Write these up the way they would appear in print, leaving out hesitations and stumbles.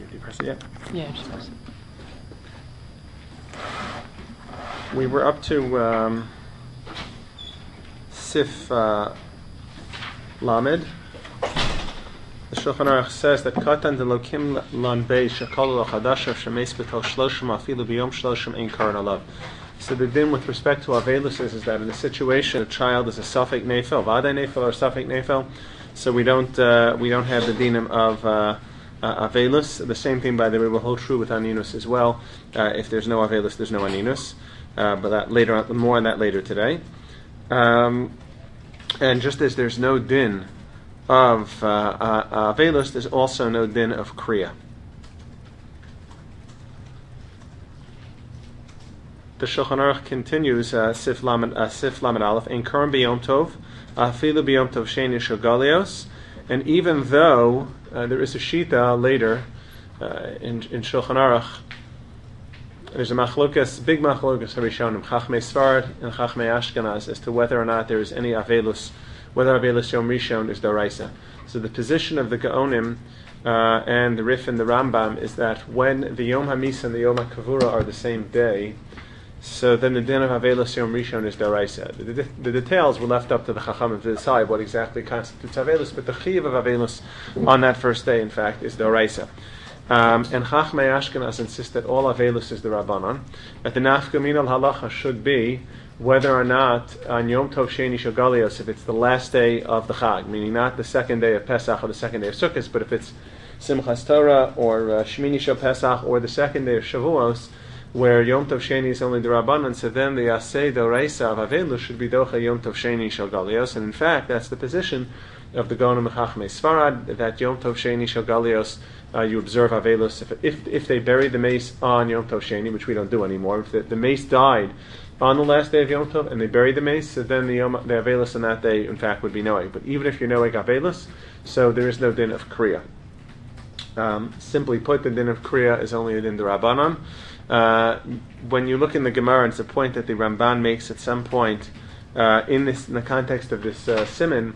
you press it yet? Yeah, just press it. We were up to Sif Lamed. The Shulchan Aruch says that Katan delokim lan beis shekol lo chadashav shemeis b'tol shloshim afilu b'yom shloshim ein karan alav. So the din with respect to avelus is that in a situation a child is a safek nefel, vaday nefel or safek nefel, so we don't have the dinim of avelus. The same thing, by the way, will hold true with aninus as well. If there's no avelus, there's no aninus. But that later on, more on that later today. And just as there's no din of avelus, there's also no din of kriya. The Shulchan Aruch continues, Sif Lamed Aleph, in Karim B'Yom Tov, Afilu B'Yom Tov Sheni Shogalios, and even though there is a shita later in Shulchan Aruch, there's a machlokas, big machlokas Harishonim, Chachmei Sfarad and Chachmei Ashkenaz, as to whether or not there is any avelus, whether avelus Yom Rishon is Doraisa. So the position of the Gaonim and the Rif and the Rambam is that when the Yom HaMisa and the Yom HaKavura are the same day, so then the din of avelus Yom Rishon is Doraisa. The details were left up to the Chachamim to decide what exactly constitutes avelus, but the chiyuv of avelus on that first day, in fact, is Doraisa. And Chachmei Ashkenaz insist that all avelus is the Rabbanon. That the nafka min al halacha should be whether or not on Yom Tov Sheni Shogalios, if it's the last day of the Chag, meaning not the second day of Pesach or the second day of Sukkot, but if it's Simchas Torah or Shmini Shel Pesach or the second day of Shavuos, where Yom Tov Sheni is only the Rabbanon, so then the Aseh Doreisa of avelus should be Docha Yom Tov Sheni Shogalios, and in fact that's the position of the Gaonim Chachmei Sfarad, that Yom Tov Sheni Shogalios you observe avelus if they bury the mace on Yom Tov Sheni, which we don't do anymore. If the mace died on the last day of Yom Tov and they buried the mace, so then the avelus on that day, in fact, would be noeg. But even if you're noeg avelus, so there is no din of kriya. Simply put, the din of kriya is only a din d'Rabbanan. When you look in the Gemara, it's a point that the Ramban makes at some point in the context of this siman.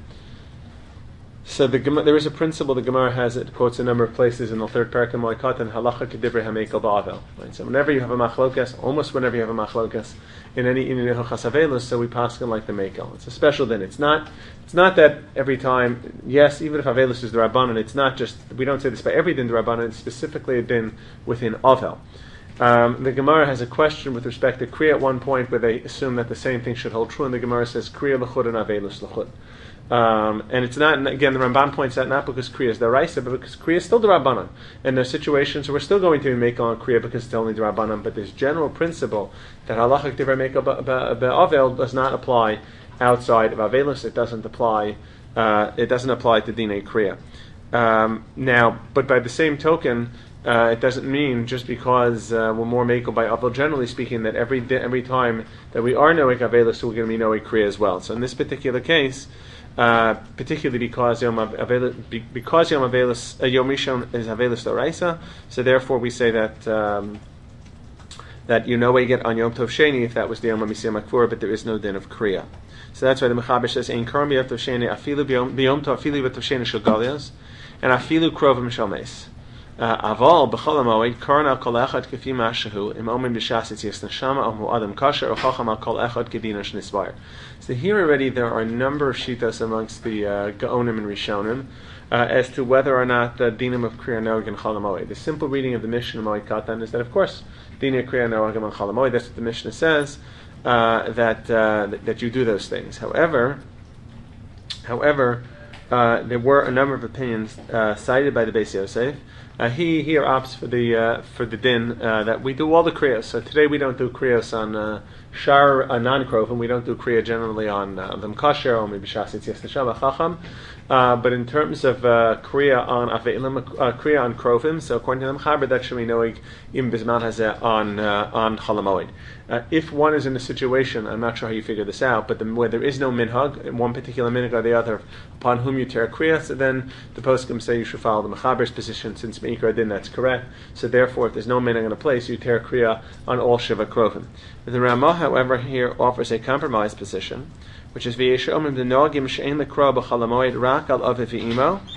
So there is a principle the Gemara has. It quotes a number of places in the third parak of Moikatan, halacha kedivrei hamekel ba'avel. Right? So whenever you have a machlokas, almost whenever you have a machlokas in any inyan hilchas avelus, so we paskin like the mekel. It's a special din. It's not that every time. Yes, even if avelus is the rabbanon, it's not just, we don't say this by every din the rabbanon. It's specifically a din within avel. The Gemara has a question with respect to kriya at one point where they assume that the same thing should hold true, and the Gemara says kriya l'chud and avelus l'chud. And it's not, again, the Ramban points out not because kriya is the Raisa, but because kriya is still the Rabbanan. And there are situations where we're still going to make on kriya because it's only the Rabbanan, but this general principle that halacha k'divrei mekel ba'avel does not apply outside of avelus. It doesn't apply to dinei kriya. Now, but by the same token, it doesn't mean just because we're more mekel by avel, generally speaking, that every time that we are noek avelus, we're going to be noek kriya as well. So in this particular case, particularly because Yom Rishon is avelus d'oraisa, so therefore we say that you know we get on Yom Tov Sheni if that was the Yom HaMisiyam HaKvura, but there is no din of kriya. So that's why the Mechaber says Ein Karim B'Yom Tov Sheni Afilu B'Yom Tov Afilu B'Yom Tov Sheni Shel Galios and Afilu Krovim Shel Meis. Aval b'chol hamoed karan al kol echad kefi mashahu im omen b'shas etzias neshama or mu'adam kasher or chacham al kol echad kedina shnisvayer. So here already there are a number of shitas amongst the Gaonim and Rishonim as to whether or not the dinim of kriya noeg and chol hamoed. The simple reading of the Mishnah Moed Katan is that of course dinim kriya noeg and chol hamoed. That's what the Mishnah says that you do those things. However, there were a number of opinions cited by the Beis Yosef. He here opts for the din that we do all the kriyos. So today we don't do kriyos on non-krovim. We don't do kriya generally on them kasher or maybe shas etzias neshama chacham. But in terms of kriya on avelim, kriya on krovim, so according to the Mechaber, that should be noeg im bizman hazeh on chol hamoed. If one is in a situation, I'm not sure how you figure this out, but where there is no minhag, one particular minhag or the other, upon whom you tear kriya, so then the poskim say you should follow the Mechaber's position, since meikar din that's correct. So therefore, if there's no minhag in a place, you tear kriya on all shiva krovim. The Ramah, however, here offers a compromised position, which is v'yesha omim denogim she'en lekro b'chol hamoed rak al aviv v'imo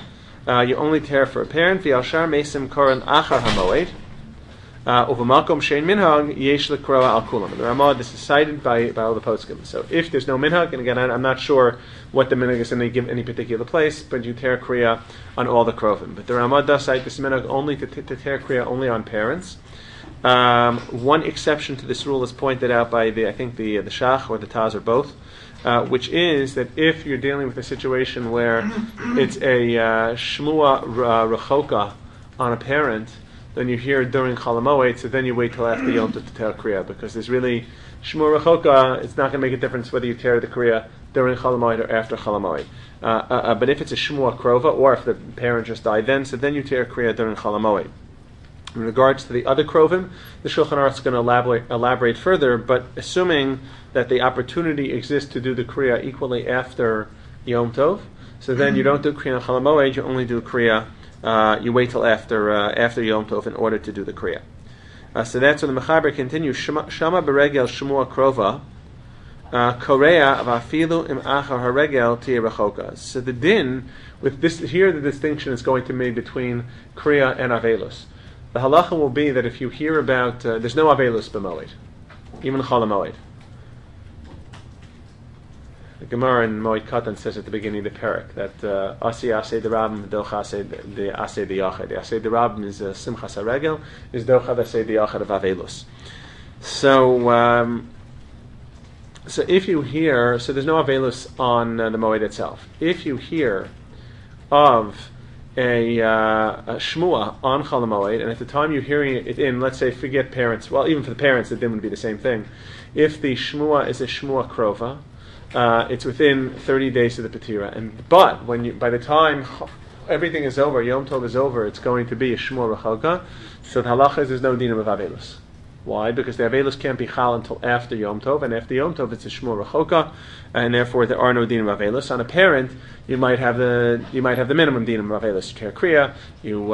you only tear for a parent. V'yalshar mesim koran achar hamoed. Uvamakom shein minhag yesh lekroa al kulam. The Ramah, this is cited by all the poskim. So if there's no minhag, and again I'm not sure what the minhag is in any particular place, but you tear kriya on all the krovim. But the Ramah does cite this minhag only to tear kriya only on parents. One exception to this rule is pointed out by the Shach or the Taz or both, which is that if you're dealing with a situation where it's a shmua rechoka on a parent, then you hear during Chol HaMoed, so then you wait till after Yom Tov to tear kriya, because there's really shmua rechoka. It's not going to make a difference whether you tear the kriya during Chol HaMoed or after Chol HaMoed. But if it's a shmua krova, or if the parent just died then, so then you tear kriya during Chol HaMoed. In regards to the other krovim, the Shulchan Aruch is going to elaborate further, but assuming that the opportunity exists to do the kriya equally after Yom Tov, so then you don't do kriya on Chol HaMoed, you only do kriya. You wait till after Yom Tov in order to do the kriya. So that's when the Mechaber continues. Shama beregel shmua krova korea vafilu im achar haregel tia rechoka. So the din with this here, the distinction is going to be made between kriya and avelus. The halacha will be that if you hear about there's no avelus b'moed, even Chol HaMoed. The Gemara in Moed Katan says at the beginning of the parak that Asi Aseh the Rabbim, Docha Aseh the Aseh the Yachad. The Aseh the Rabbim is Simchas HaRegel, is Docha Aseh the Yachad of Avelus. So if you hear, so there's no Avelus on the Moed itself. If you hear of a shmua on Chol HaMoed, and at the time you're hearing it in, let's say, forget parents, well, even for the parents, the din would be the same thing. If the shmua is a shmua krova, it's within 30 days of the Patira. But by the time everything is over, Yom Tov is over, it's going to be a Shmua Rechoka. So the halacha is there's no dinam of Avelus. Why? Because the Avelus can't be Chal until after Yom Tov, and after Yom Tov it's a Shmua Rechoka, and therefore there are no dinam of Avelus. On a parent, you might have the minimum dinam of Avelus. You tear kriya, you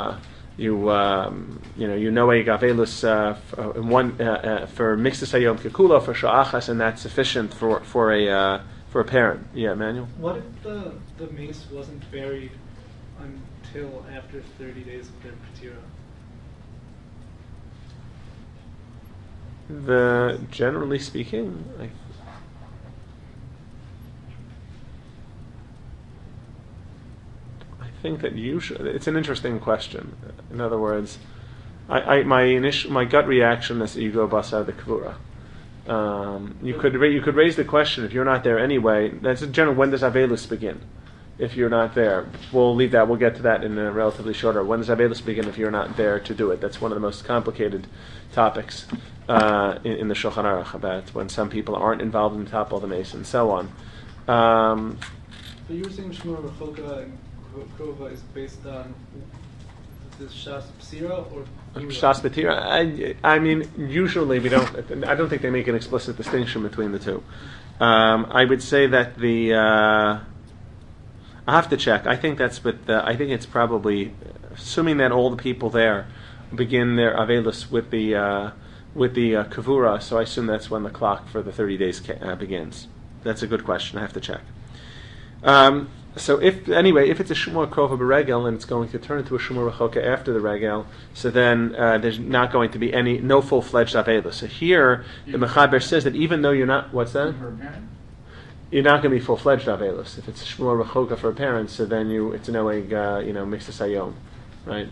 know a gavelus for mixed hayom kekula for sha'achas, and that's sufficient for a parent. Yeah, Emmanuel. What if the mace wasn't buried until after 30 days of their patira? Generally speaking, I think that usually it's an interesting question. In other words, my gut reaction is that you go basar the kavura. You could raise the question if you're not there anyway. That's in general. When does Avelus begin? If you're not there, we'll leave that. We'll get to that in a relatively short order. When does Avelus begin if you're not there to do it? That's one of the most complicated topics in the Shulchan Aruch, about when some people aren't involved in the top of the mace and so on. But you were saying Shmua Rechoka and Krova is based on the Shas Psira or Shas B'tira? I mean, usually we don't. I don't think they make an explicit distinction between the two. I would say that I have to check. I think that's, but I think it's probably assuming that all the people there begin their avelus with the kavura. So I assume that's when the clock for the 30 days begins. That's a good question. I have to check. So if it's a Shmua Krova B'Regel and it's going to turn into a Shmua Rechoka after the Regel, so then there's not going to be no full-fledged Avelus. So here, the Mechaber says that even though you're not, what's that? You're not going to be full-fledged Avelus. If it's a Shmua Rechoka for a parent, so then it's no mixed Sayom, right?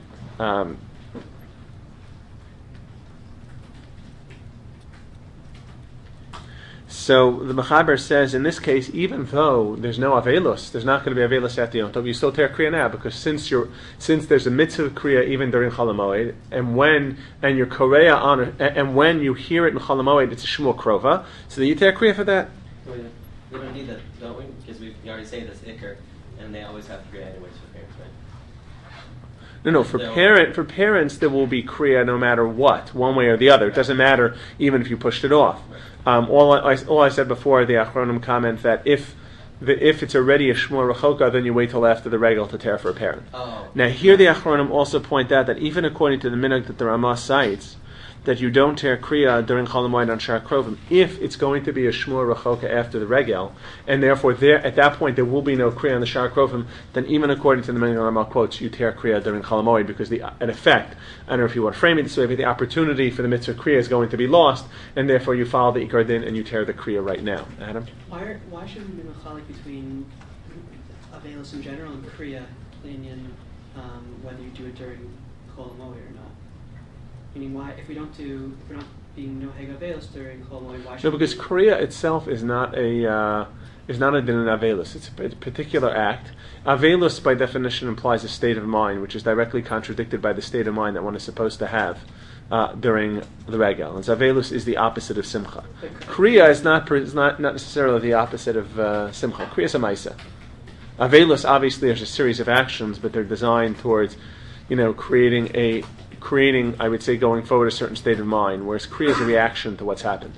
So the Mechaber says, in this case, even though there's no Avelus, there's not going to be Avelus at the Yom Tov, you still tear Kriya now, because since there's a mitzvah Kriya even during Chol HaMoed, and you're Korea on it, and when you hear it in Chol HaMoed, it's a Shmua Krova, so you tear Kriya for that? Well, yeah. We don't need that, don't we? Because we already say this Iker, and they always have Kriya anyways for parents, right? No. For parents, there will be Kriya no matter what, one way or the other. It doesn't matter even if you pushed it off. All I said before, the Achronim comment that if it's already a Shmua Rechoka, then you wait till after the Regel to tear for a parent. Oh. Now here the Achronim also point out that even according to the minhag that the Ramah cites, that you don't tear kriya during Chol Hamoed on Shar Krovim if it's going to be a Shmur Rechoka after the Regel, and therefore there at that point there will be no kriya on the Shar Krovim, then even according to the Minyan Ramal quotes, you tear kriya during Chol Hamoed, because in effect, I don't know if you want to frame it this way, but the opportunity for the mitzvah kriya is going to be lost, and therefore you follow the Ikar Din and you tear the kriya right now. Adam? Why shouldn't we be machalik between Avelis in general and kriya Linyan, whether you do it during Chol Hamoed or not? Meaning, why, if we're not being no heg Avelis during Chol Hamoed, why should? No, because kriya itself is not a din in Avelis. It's a particular act. Avelis, by definition, implies a state of mind, which is directly contradicted by the state of mind that one is supposed to have during the Regel. And Avelis is the opposite of Simcha. Kriya is not necessarily the opposite of Simcha. Kriya is a Maisa. Avelis, obviously, there's a series of actions, but they're designed towards, creating, I would say, going forward a certain state of mind, whereas Kriya is a reaction to what's happened.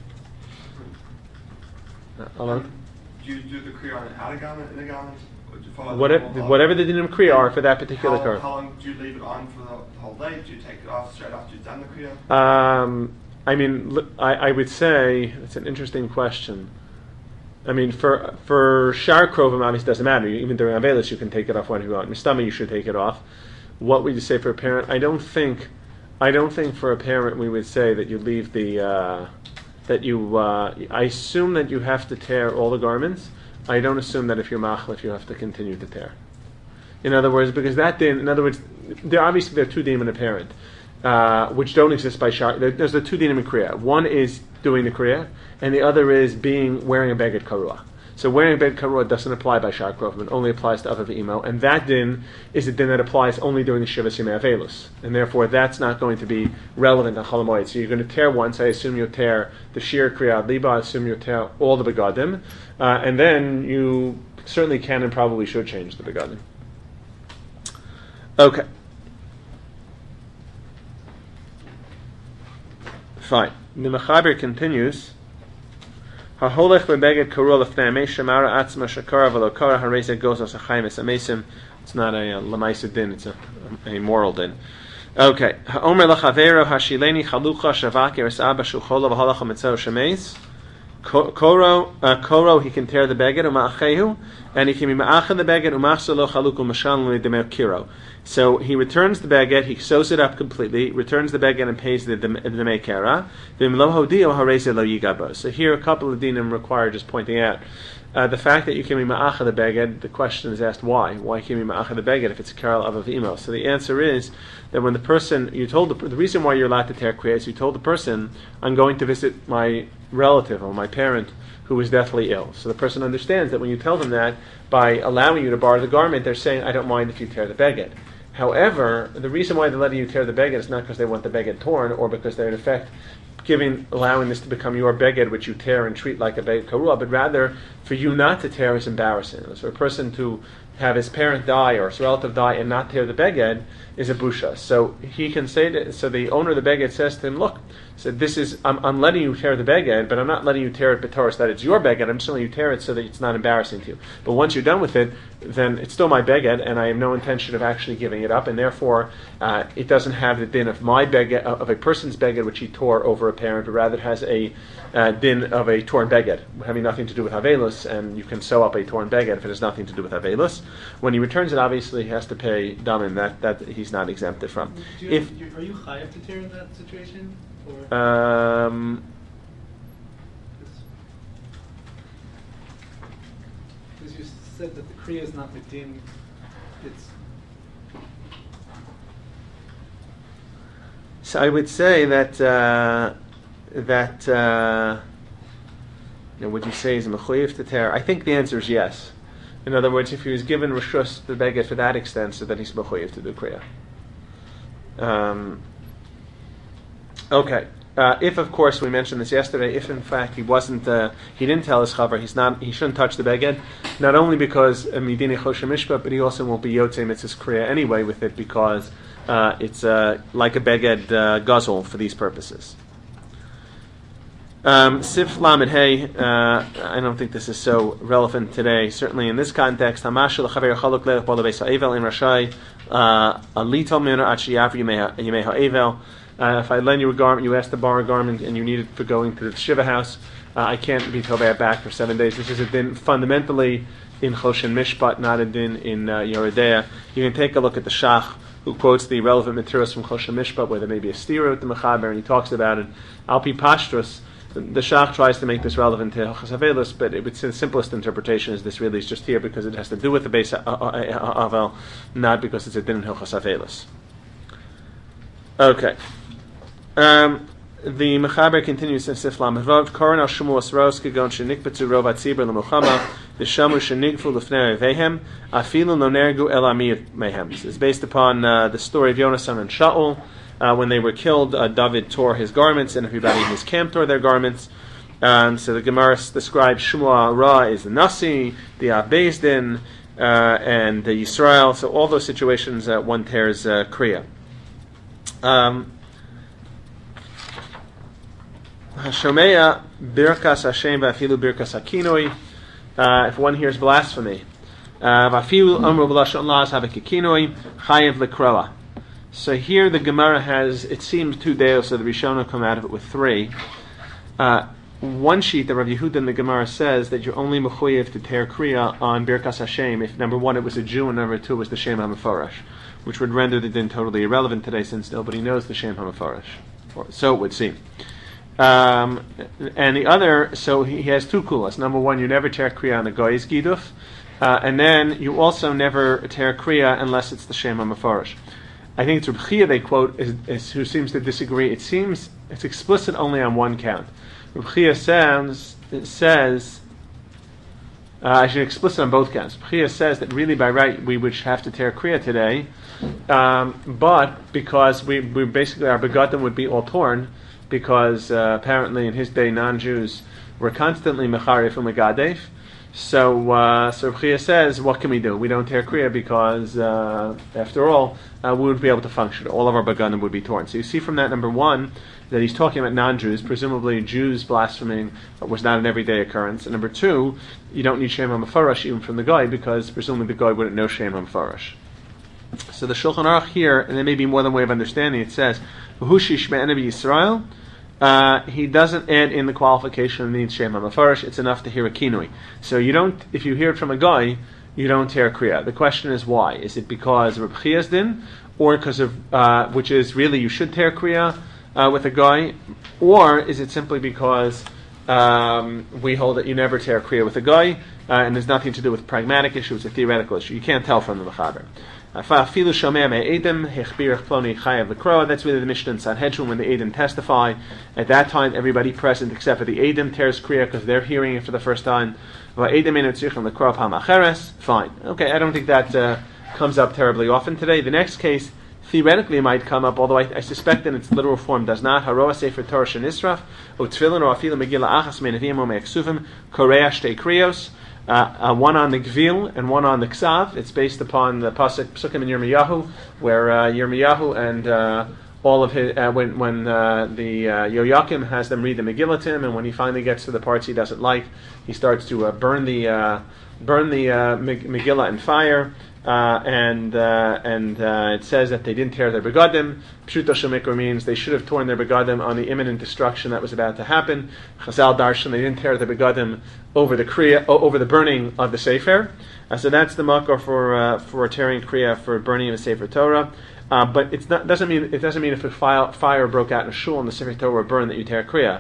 Do you do the Kriya on an out garment, in a garment? Whatever the dinim Kriya are for that particular curve. How long do you leave it on for the whole day? Do you take it off straight after you've done the Kriya? I would say, it's an interesting question. For Shar Krovim, obviously it doesn't matter. Even during Avelis, you can take it off when you want. Mistama, you should take it off. What would you say for a parent? I don't think for a parent we would say that you leave the I assume that you have to tear all the garments. I don't assume that if you're machlef you have to continue to tear. In other words, because there are two dinim in a parent, which don't exist by Shar. There's the two dinim in Kriya. One is doing the Kriya, and the other is wearing a beged karua. So wearing a beged karua doesn't apply by Shar Krovim, it only applies to Avav Imo, and that din is a din that applies only during the Shivas Yemei Avelus, and therefore that's not going to be relevant on Chol Hamoed. So you're going to tear once, I assume you'll tear the Shir Kriya Liba, I assume you'll tear all the begadim, and then you certainly can and probably should change the begadim. Okay. Fine. The Mechaber continues. Haholech bebeged karua lefnei amei shemara atzma shakara v'lo kara harezeh goes as a chaymes amesim. It's not a lemaisa din; it's a moral din. Okay. Haomer lachavero hashileni chalucha shavak eres abba shuchola v'halacha mitzvah shemeis. Koro he can tear the beged uma'achehu, and he can be ma'achah the beged umachsalo chalukul mashan l'demei kiro. So he returns the beged, he sews it up completely, returns the beged and pays the demei kera. V'imlo hodio hareze lo yigabo. So here a couple of dinim require just pointing out. The fact that you can be ma'achah the beged, the question is asked why? Why can you be ma'achah the beged if it's a karal avav imo? So the answer is that when the person, you told the reason why you're allowed to tear kriya is you told the person, I'm going to visit my relative or my parent who is deathly ill. So the person understands that when you tell them that, by allowing you to borrow the garment, they're saying, I don't mind if you tear the beged. However, the reason why they're letting you tear the beged is not because they want the beged torn or because they're in effect allowing this to become your beged, which you tear and treat like a beged karua, but rather for you not to tear is embarrassing. So a person to have his parent die or his relative die and not tear the beged is a busha. So he can say that. So the owner of the beged says to him, "Look, so this is I'm letting you tear the beged, but I'm not letting you tear it b'toros that it's your beged. I'm just letting you tear it so that it's not embarrassing to you. But once you're done with it, then it's still my beged, and I have no intention of actually giving it up, and therefore it doesn't have the din of my beged of a person's beged which he tore over a parent, but rather it has a din of a torn beged having nothing to do with avelus, and you can sew up a torn beged if it has nothing to do with avelus. When he returns it, obviously he has to pay damim that he's not exempted from. Are you chayav to tear in that situation? Or? Because you said that the kriya is not medin, it's. So I would say that would you say is a mechuyev to tear? I think the answer is yes. In other words, if he was given reshus the beged for that extent, so that he's mechuyev to do kriya. Okay. If, of course, we mentioned this yesterday, if in fact he didn't tell his chaver, he shouldn't touch the beged, not only because midini choshen mishpat, but he also won't be yotzei mitzvahs kriya anyway with it because it's like a beged guzzle for these purposes. Sif Lamed Hey, I don't think this is so relevant today, certainly in this context. Hamashal chaver chaluk leich bala beis ha'evel in rashai alital miner at sheyavri yimei ha'evel. If I lend you a garment, you ask to borrow a garment, and you need it for going to the Shiva house, I can't be tovei back for 7 days. This is a din fundamentally in Choshen Mishpat, not a din in Yoredeya. You can take a look at the Shach, who quotes the relevant materials from Choshen Mishpat, where there may be a stira with the Mechaber, and he talks about it. Alpi Pashtus, the Shach tries to make this relevant to Hilchos Avelis, but the simplest interpretation is this really is just here because it has to do with the Beis Avel, not because it's a din in Hilchos Avelis. Okay. The Mechaber continues in Sif Lamed Vav. Koran al Shmuas Ros Kegon Shenikbetzu Rov Atzibur LeMuchama V'Shamu Shenigfu Lefnei Vehem Afilu Lo Nergu El Amir Mehem. This is based upon the story of Yonasan and Shaul. When they were killed, David tore his garments, and everybody in his camp tore their garments. So the Gemara describes Shmuel Ra is the Nasi, the Beis Din, and the Yisrael. So all those situations, one tears Kriya. Hashomeya birkas Hashem v'afilu birkas hakinoi. If one hears blasphemy, v'afilu amru b'lashon las havekikinoi chayev lekroa. So here the Gemara has, it seems, 2 deos, so the Rishonim come out of it with 3. One sheet, the Rav Yehuda in the Gemara says that you're only mechuyev to tear kriya on birkas Hashem if, number 1, it was a Jew, and number 2, it was the Shem HaMeforash, which would render the din totally irrelevant today since nobody knows the Shem HaMeforash. So it would seem. And the other, so he has 2 kulas. Number 1, you never tear kriya on the goy's giduf, and then you also never tear kriya unless it's the Shem HaMeforash. I think it's Reb Chia they quote who seems to disagree. It seems it's explicit only on one count. Reb Chia says actually explicit on both counts. Reb Chia says that really by right we would have to tear kriya today, but because we basically our begadim would be all torn, because apparently in his day non-Jews were constantly mecharif and megadef. So Reb Chia says, what can we do? We don't tear kriya because after all we would be able to function. All of our begadim would be torn. So you see from that, number 1, that he's talking about non-Jews. Presumably Jews blaspheming was not an everyday occurrence. And number 2, you don't need Shem HaMeforash even from the guy, because presumably the guy wouldn't know Shem HaMeforash. So the Shulchan Aruch here, and there may be more than one way of understanding, it says, V'hushish me'enebi Yisrael. He doesn't add in the qualification of needs Shem HaMeforash. It's enough to hear a kinui. So you don't, if you hear it from a guy, you don't tear kriya. The question is why? Is it because of Reb Chia's din, or because of which is really you should tear kriya with a guy, or is it simply because we hold that you never tear kriya with a guy, and there's nothing to do with pragmatic issue? It's a theoretical issue. You can't tell from the Mechaber. That's really the Mishnah in Sanhedrin when the Eidim testify. At that time, everybody present except for the Eidim tears kriya because they're hearing it for the first time. Fine. Okay, I don't think that comes up terribly often today. The next case theoretically might come up, although I suspect in its literal form does not. Haroa Sefer Torah Shenisraf, O Tefillin or Afilu Megillah Achas Menavim O Me'aksuvim, Korea Shtei Kriyos. One on the Gvil and one on the Ksav. It's based upon the Psukim in Yirmiyahu, where Yirmiyahu and all of his when the Yoyakim has them read the Megillah to him, and when he finally gets to the parts he doesn't like, he starts to burn the Megillah in fire. And it says that they didn't tear their begadim. Pshuto Shemikra means they should have torn their begadim on the imminent destruction that was about to happen. Chazal Darshan, they didn't tear their begadim over the kriya, over the burning of the Sefer. So that's the makor for tearing kriya for burning of the Sefer Torah. But it doesn't mean if a fire broke out in a shul and the Sefer Torah were burned that you tear kriya.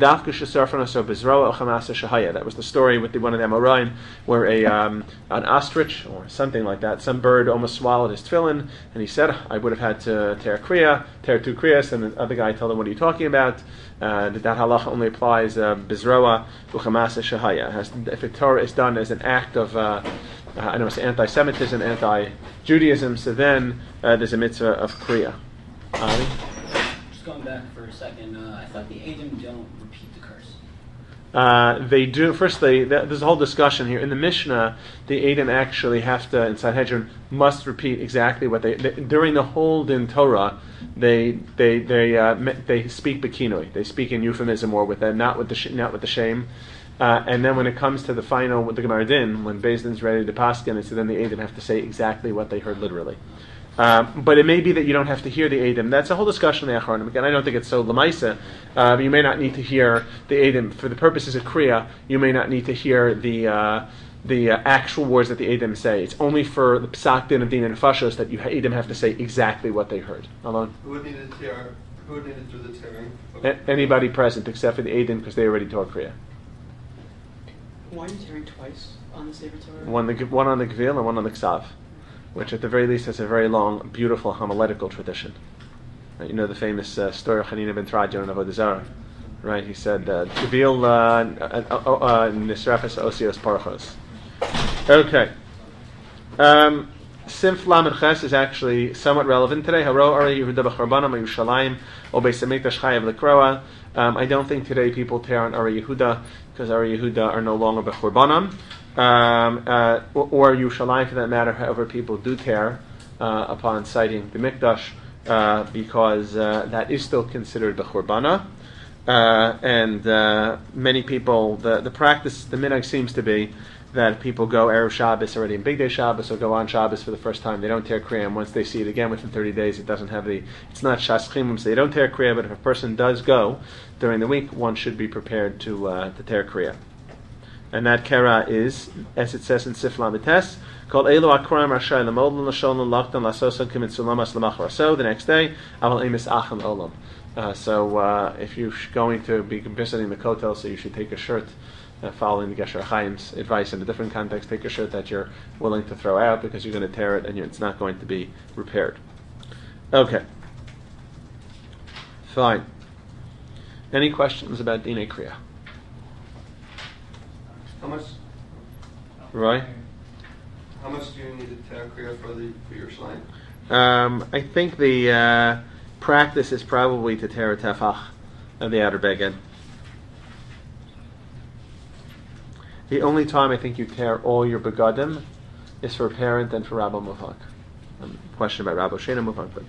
That was the story with one of the Amoraim where an ostrich or something like that, some bird almost swallowed his tefillin, and he said, I would have had to tear 2 kriyas, and the other guy told him, what are you talking about? That halacha only applies bizroa uchamasa shahaya. If a Torah is done as an act of I know it's anti-Semitism, anti-Judaism, so then there's a mitzvah of kriya. Just going back for a second, I thought the Eidim don't repeat the curse. They do. Firstly, there's a whole discussion here. In the Mishnah, the Eidim actually have to, in Sanhedrin, must repeat exactly what they during the whole Din Torah, they speak bekinoi. They speak in euphemism or with not with the shame. And then when it comes to the final with the Gemara Din, when Beis Din's ready to paskin, so then the Eidim have to say exactly what they heard literally. But it may be that you don't have to hear the Eidim. That's a whole discussion in the Acharonim. Again, I don't think it's so lemaisa. You may not need to hear the Eidim for the purposes of Kriya. You may not need to hear the actual words that the Eidim say. It's only for the Psak Din of Din and Fashos that you Eidim have to say exactly what they heard. Alon? Who would need to tear? Who would need to do the tearing? Anybody present except for the Eidim because they already taught Kriya. Why are you tearing twice on the Sefer Torah? One on the Gvil and one on the Ksav, which at the very least has a very long, beautiful homiletical tradition. You know the famous story of Hanina ben Trajan of Avodah Zarah, right? He said, Gvil nisrafes osios parachos. Okay. Simf Lamed Ches is actually somewhat relevant today. Haro Ari Yehuda b'Charbanam Yerushalayim O Beis Hamikdash Chayav Lekroa. I don't think today people tear on Ari Yehuda because Ari Yehuda are no longer b'Churbanam, or Yerushalayim for that matter. However, people do tear upon citing the Mikdash because that is still considered b'Churbana. And many people, the practice, the minhag seems to be that people go Erev Shabbos already in Big Day Shabbos or go on Shabbos for the first time. They don't tear Kriya. Once they see it again within 30 days, it doesn't have it's not Shas Chimum, so they don't tear Kriya, but if a person does go during the week, one should be prepared to tear Kriya. And that Kera is, as it says in Sif Lamed Tes, called Elo Akram Rashai Lamodlan Lasholon Lachtan Lasosan Kimit Sulamas Lamachar. So the next day, Aval Emis Acham Olam. So if you're going to be visiting the Kotel, so you should take a shirt following the Gesher Chaim's advice in a different context. Take a shirt that you're willing to throw out because you're going to tear it and it's not going to be repaired. Okay. Fine. Any questions about Dinei Kriya? How much? Roy? How much do you need to tear Kriya for your shlime? I think the practice is probably to tear a tefach of the outer beged. The only time I think you tear all your begadim is for a parent and for Rabbi Mufak. Question about Rabbi Shena Mufak, but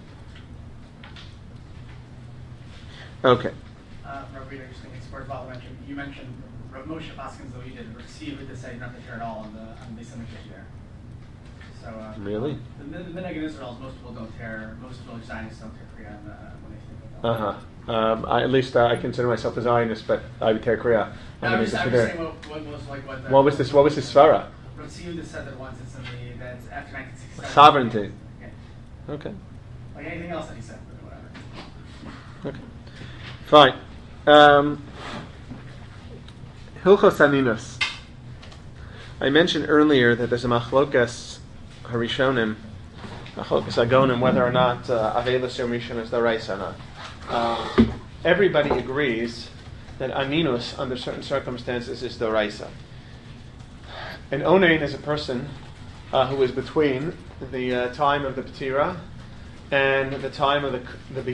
okay. Rabbi, just thinking sport ball mentioned. You mentioned Rav Moshe Paskins, though he did receive it to say not to tear at all on the Beis Hamikdash there. So really, the minhag in Israel is most people don't tear. Most village Zionists don't tear Kriya when they think about it. At least I consider myself a Zionist, but I would tear Kriya. I was saying what was like what was this? What was this svara? Rav Tziyuda said that once it's in that's after 1967. Sovereignty. Yeah. Okay. Like anything else that he said, but whatever. Okay. Fine. Hilchos Aninus. I mentioned earlier that there's a machlokas harishonim, machlokas agonim, whether or not Avelis Yom Rishon is daraisa or not. Everybody agrees that Aninus, under certain circumstances, is daraisa. An onein is a person who is between the time of the P'tira and the time of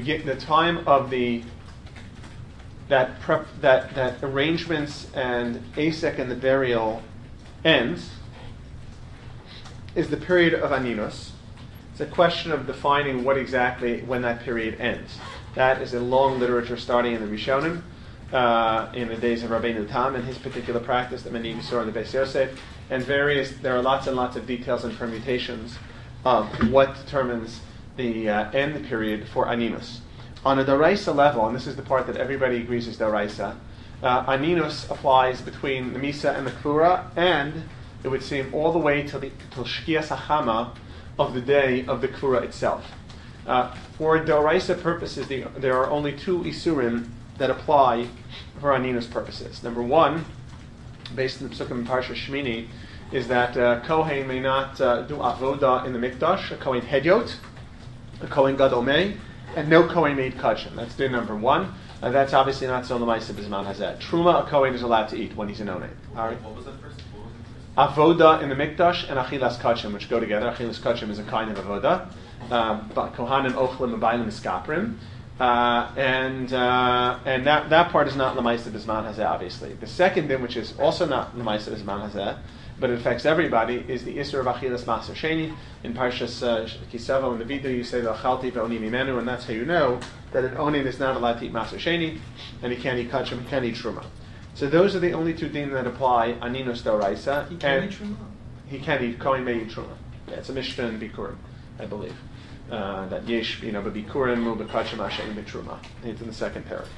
that arrangements and asek and the burial ends is the period of Aninus. It's a question of defining what exactly when that period ends. That is a long literature starting in the Rishonim, in the days of Rabbeinu Tam and his particular practice that many of you saw in the Beis Yosef, and there are lots and lots of details and permutations of what determines the end period for Aninus. On a Daraisa level, and this is the part that everybody agrees is Daraisa, Aninus applies between the Misa and the Klura, and it would seem all the way till Shkias HaChama of the day of the Klura itself. For Daraisa purposes, there are only two Isurim that apply for Aninus purposes. Number one, based on the Psukim in Parsha Shmini, is that Kohen may not do Avoda in the Mikdash, a Kohen Hedyot, a Kohen Gadol may, and no Kohen made Kachim. That's din number one. That's obviously not so Lamaisa B'Zman Hazeh. Truma, a Kohen is allowed to eat when he's an Onei. What was that first? Avoda in the Mikdash and Achilas Kachim, which go together. Achilas Kachim is a kind of Avoda. But Kohanim, Ochlim, and Bailim, Skaprim. And that part is not Lamaisa B'Zman Hazeh, obviously. The second din, which is also not Lamaisa B'Zman Hazeh, but it affects everybody, is the Isser of Achilas Maser Sheni. In Parshas Kisavo in the Vidu, you say the Achalti ve'oni mimenu, and that's how you know that an Onin is not allowed to eat Maser Sheni, and he can't eat Kachim, he can't eat Truma. So those are the only two things that apply Aninus Doraisa. He can't eat Truma? He can't eat, Kohen may eat Truma. Yeah, it's a Mishnah in Bikurim, I believe. that yesh, b'bikurim u b'kachim ashein b'truma. It's in the second parak.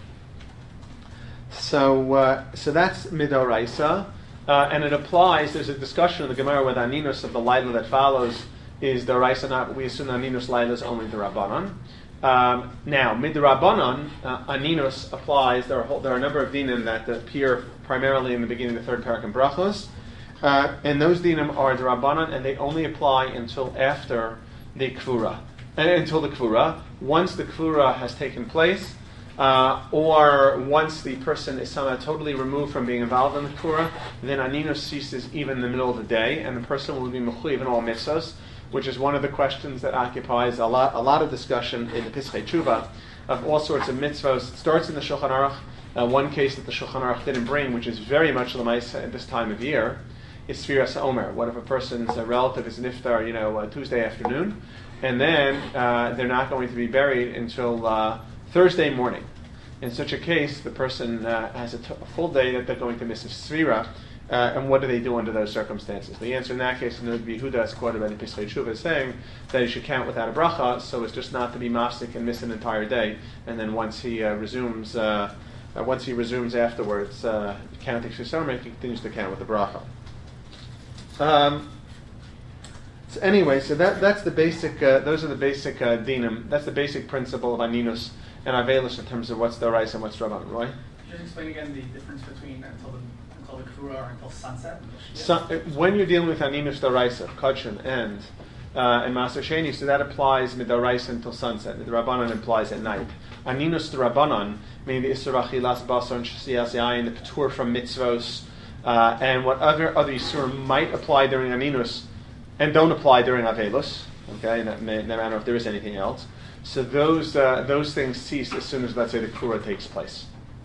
So that's midoraisa, and it applies. There's a discussion in the Gemara with aninus of the laila that follows is doraisa not, but we assume aninus laila is only the rabbanon. Now midrabanon aninus applies. There are a number of dinim that appear primarily in the beginning of the third parak in brachos, and those dinim are the rabbanon, and they only apply until after the kvura, until the kvura. Once the kvura has taken place. Or once the person is somehow totally removed from being involved in the Kura, then Aninus ceases even in the middle of the day, and the person will be mechuyev in all mitzvos, which is one of the questions that occupies a lot of discussion in the Pischei Tshuva of all sorts of mitzvos. It starts in the Shulchan Aruch. One case that the Shulchan Aruch didn't bring, which is very much l'maisa at this time of year, is Sfiras Omer. What if a person's relative is niftar, Tuesday afternoon, and then they're not going to be buried until Thursday morning. In such a case, the person has a full day that they're going to miss a Sfira, and what do they do under those circumstances? The answer in that case, in the Yehuda, is quoted by the Pischei Tshuva, is saying that he should count without a bracha, so as just not to be mafsik and miss an entire day, and then once he resumes afterwards, counting Shisomer, he continues to count with the bracha. So anyway, so that's the basic. Those are the basic dinim. That's the basic principle of aninus and avelus in terms of what's the rice and what's rabbanon, right? Just explain again the difference between until the kura or until sunset. When you're dealing with aninus daraisa, kachin, and maser sheni, so that applies midaraisa until sunset. The rabbanon applies at night. Aninus darabanan, meaning the isur achilas basar and shasiyas yayin, the patur from mitzvos, and what other yisur might apply during aninus and don't apply during avelus. Okay, no matter if there is anything else. So those things cease as soon as, let's say, the kura takes place.